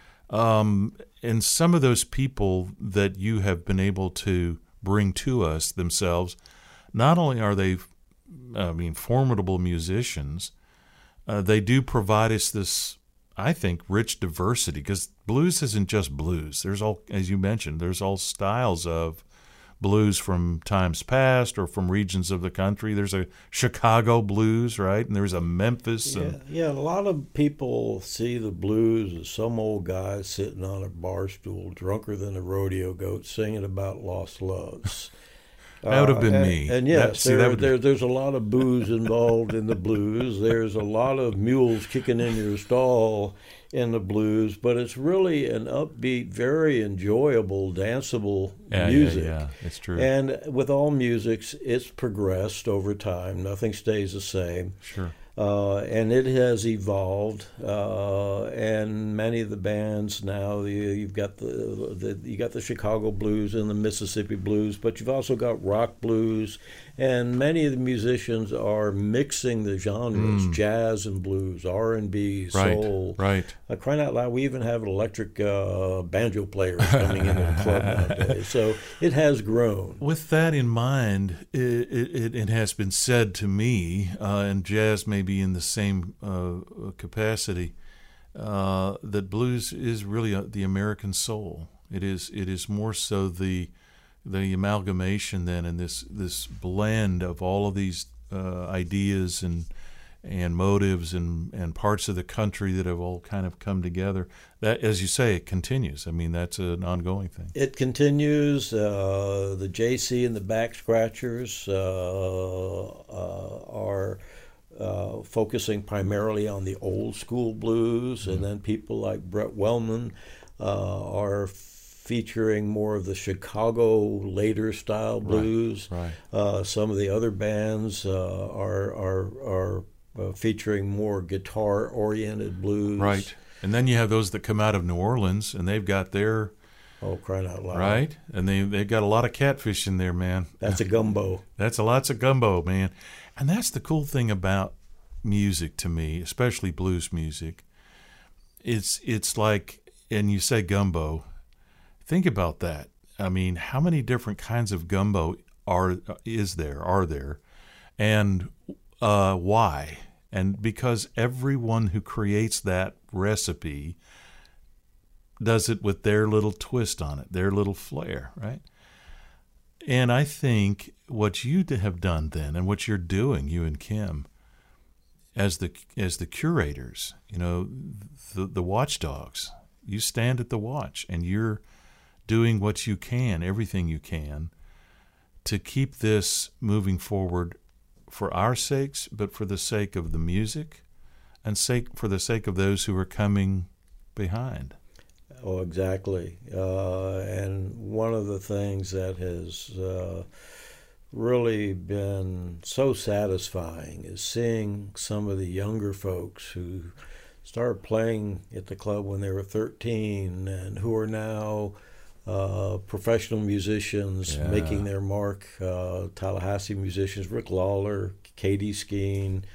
Um, and some of those people that you have been able to bring to us themselves, not only are they, I mean, formidable musicians, uh, they do provide us this, I think, rich diversity because blues isn't just blues. There's all, as you mentioned, there's all styles of blues from times past or from regions of the country. There's a Chicago blues, right? And there's a Memphis. yeah, And, yeah, a lot of people see the blues as some old guy sitting on a bar stool, drunker than a rodeo goat, singing about lost loves. That would have been and, me. And That- yes, see, that there, would- there, there's a lot of booze involved in the blues. There's a lot of mules kicking in your stall in the blues, but it's really an upbeat, very enjoyable, danceable Yeah, yeah, music. yeah, it's true. And with all musics, it's progressed over time. Nothing stays the same. Sure. Uh, and it has evolved, uh, and many of the bands now, you, you've got the, the you got the Chicago blues and the Mississippi blues, but you've also got rock blues, and many of the musicians are mixing the genres, Mm. jazz and blues, R and B, Right, soul. right. Uh, crying out loud, we even have electric uh, banjo players coming into the club nowadays. So it has grown. With that in mind, it, it, it has been said to me, uh, and jazz may be in the same uh, capacity, uh, that blues is really uh the American soul. It is it is more so the the amalgamation then, and this this blend of all of these uh, ideas and and motives and, and parts of the country that have all kind of come together. That, as you say, it continues. I mean, that's an ongoing thing. It continues. Uh, the J C and the Back Scratchers uh, uh, are uh, focusing primarily on the old school blues, mm-hmm. and then people like Brett Wellman uh, are featuring more of the Chicago later style blues. Right, right. Uh, some of the other bands uh, are are are Uh, featuring more guitar-oriented blues. Right. And then you have those that come out of New Orleans, and they've got their... Oh, crying out loud. Right? And they, they've got a lot of catfish in there, man. That's a gumbo. That's a lots of gumbo, man. And that's the cool thing about music to me, especially blues music. It's, it's like, and you say gumbo, think about that. I mean, how many different kinds of gumbo are is there, are there? And... Uh, why? And because everyone who creates that recipe does it with their little twist on it, their little flair, right? And I think what you have done then, and what you're doing, you and Kim, as the as the curators, you know, the the watchdogs, you stand at the watch, and you're doing what you can, everything you can, to keep this moving forward. For our sakes, but for the sake of the music, and sake for the sake of those who are coming behind. Oh, exactly. Uh, and one of the things that has uh, really been so satisfying is seeing some of the younger folks who started playing at the club when they were thirteen and who are now Uh, professional musicians yeah. making their mark, uh, Tallahassee musicians, Rick Lawler, Katie Skeen,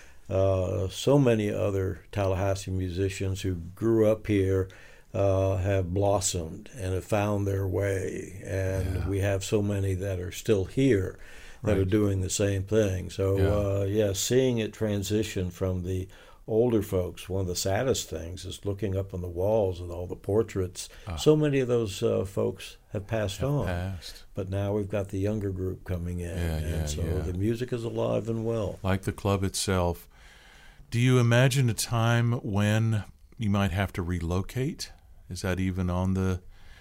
uh, so many other Tallahassee musicians who grew up here uh, have blossomed and have found their way. And yeah. we have so many that are still here that right. are doing the same thing. So, yeah. Uh, yeah, seeing it transition from the older folks, one of the saddest things is looking up on the walls and all the portraits. Oh. So many of those uh, folks have passed have on. Passed. But now we've got the younger group coming in. Yeah, and yeah, so yeah. the music is alive and well. Like the club itself. Do you imagine a time when you might have to relocate? Is that even on the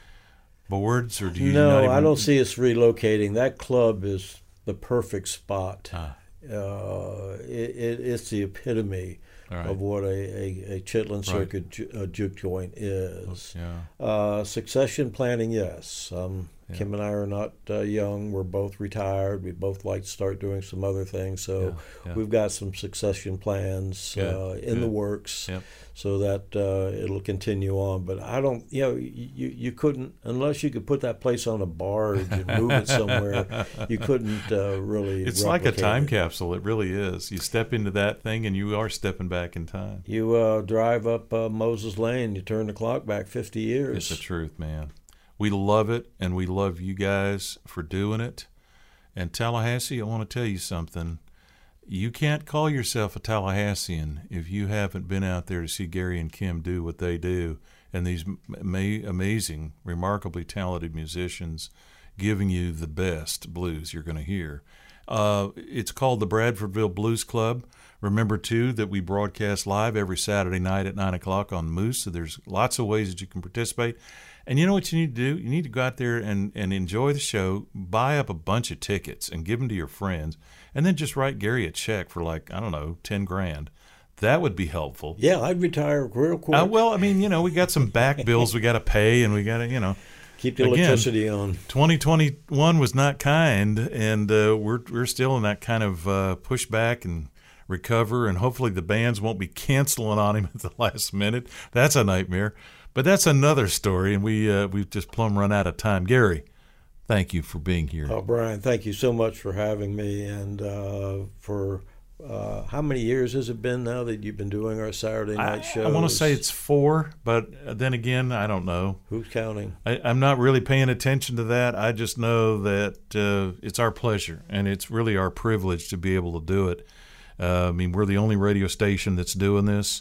boards, or do you No, not even... I don't see us relocating. That club is the perfect spot. Ah. Uh, it, it, it's the epitome Right. of what a, a, a Chitlin Circuit right. ju- uh, juke joint is. Yeah. Uh, succession planning, yes. Um, Yeah. Kim and I are not uh, young. We're both retired. We both like to start doing some other things. So Yeah, yeah. we've got some succession plans Good, uh, in good. the works, Yep. so that uh, it'll continue on. But I don't, you know, you, you couldn't, unless you could put that place on a barge and move it somewhere, you couldn't uh, really It's like a replicate time it. capsule. It really is. You step into that thing, and you are stepping back in time. You uh, drive up uh, Moses Lane, you turn the clock back fifty years. It's the truth, man. We love it, and we love you guys for doing it. And Tallahassee, I want to tell you something. You can't call yourself a Tallahassean if you haven't been out there to see Gary and Kim do what they do, and these ma- amazing, remarkably talented musicians giving you the best blues you're going to hear. Uh, it's called the Bradfordville Blues Club. Remember, too, that we broadcast live every Saturday night at nine o'clock on Moose, so there's lots of ways that you can participate. And you know what you need to do? You need to go out there and, and enjoy the show, buy up a bunch of tickets and give them to your friends, and then just write Gary a check for, like, I don't know, ten grand. That would be helpful. Yeah, I'd retire real quick. Uh, well, I mean, you know, we got some back bills we got to pay, and we got to, you know. Keep the Again, electricity on. twenty twenty-one was not kind, and uh, we're we're still in that kind of uh, pushback and recover, and hopefully the bands won't be canceling on him at the last minute. That's a nightmare. But that's another story, and we, uh, we've just plumb run out of time. Gary, thank you for being here. Oh, Brian, thank you so much for having me, and uh, for uh, how many years has it been now that you've been doing our Saturday night I, shows? I want to say it's four, but then again, I don't know. Who's counting? I, I'm not really paying attention to that. I just know that uh, it's our pleasure, and it's really our privilege to be able to do it. Uh, I mean, we're the only radio station that's doing this.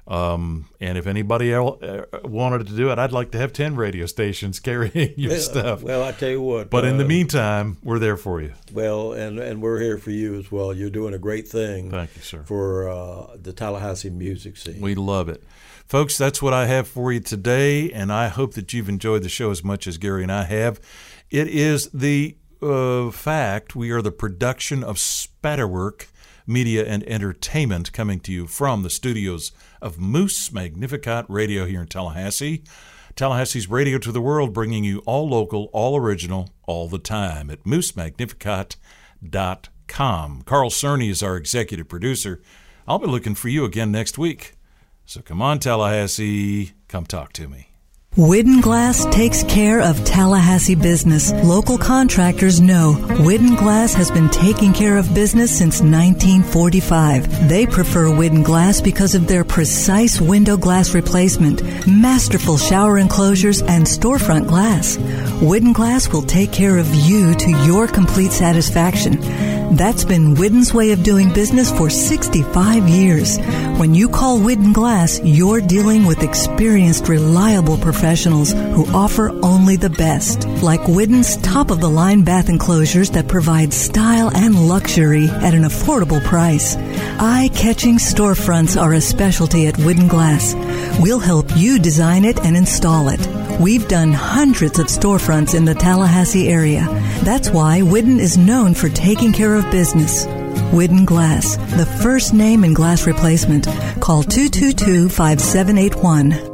Um, and if anybody else wanted to do it, I'd like to have ten radio stations carrying your well, stuff. Well, I tell you what. But uh, in the meantime, we're there for you. Well, and, and we're here for you as well. You're doing a great thing. Thank you, sir. For uh, the Tallahassee music scene. We love it. Folks, that's what I have for you today, and I hope that you've enjoyed the show as much as Gary and I have. It is the uh, fact we are the production of Spatterwork Media and Entertainment, coming to you from the studios of Moose Magnificat Radio here in Tallahassee. Tallahassee's radio to the world, bringing you all local, all original, all the time at moose magnificat dot com. Carl Cerny is our executive producer. I'll be looking for you again next week. So come on, Tallahassee, come talk to me. Widden Glass takes care of Tallahassee business. Local contractors know Widden Glass has been taking care of business since nineteen forty-five. They prefer Widden Glass because of their precise window glass replacement, masterful shower enclosures, and storefront glass. Widden Glass will take care of you to your complete satisfaction. That's been Widden's way of doing business for sixty-five years. When you call Widden Glass, you're dealing with experienced, reliable professionals who offer only the best. Like Widden's top-of-the-line bath enclosures that provide style and luxury at an affordable price. Eye-catching storefronts are a specialty at Widden Glass. We'll help you design it and install it. We've done hundreds of storefronts in the Tallahassee area. That's why Widden is known for taking care of business. Widden Glass, the first name in glass replacement. Call two two two, five seven eight one.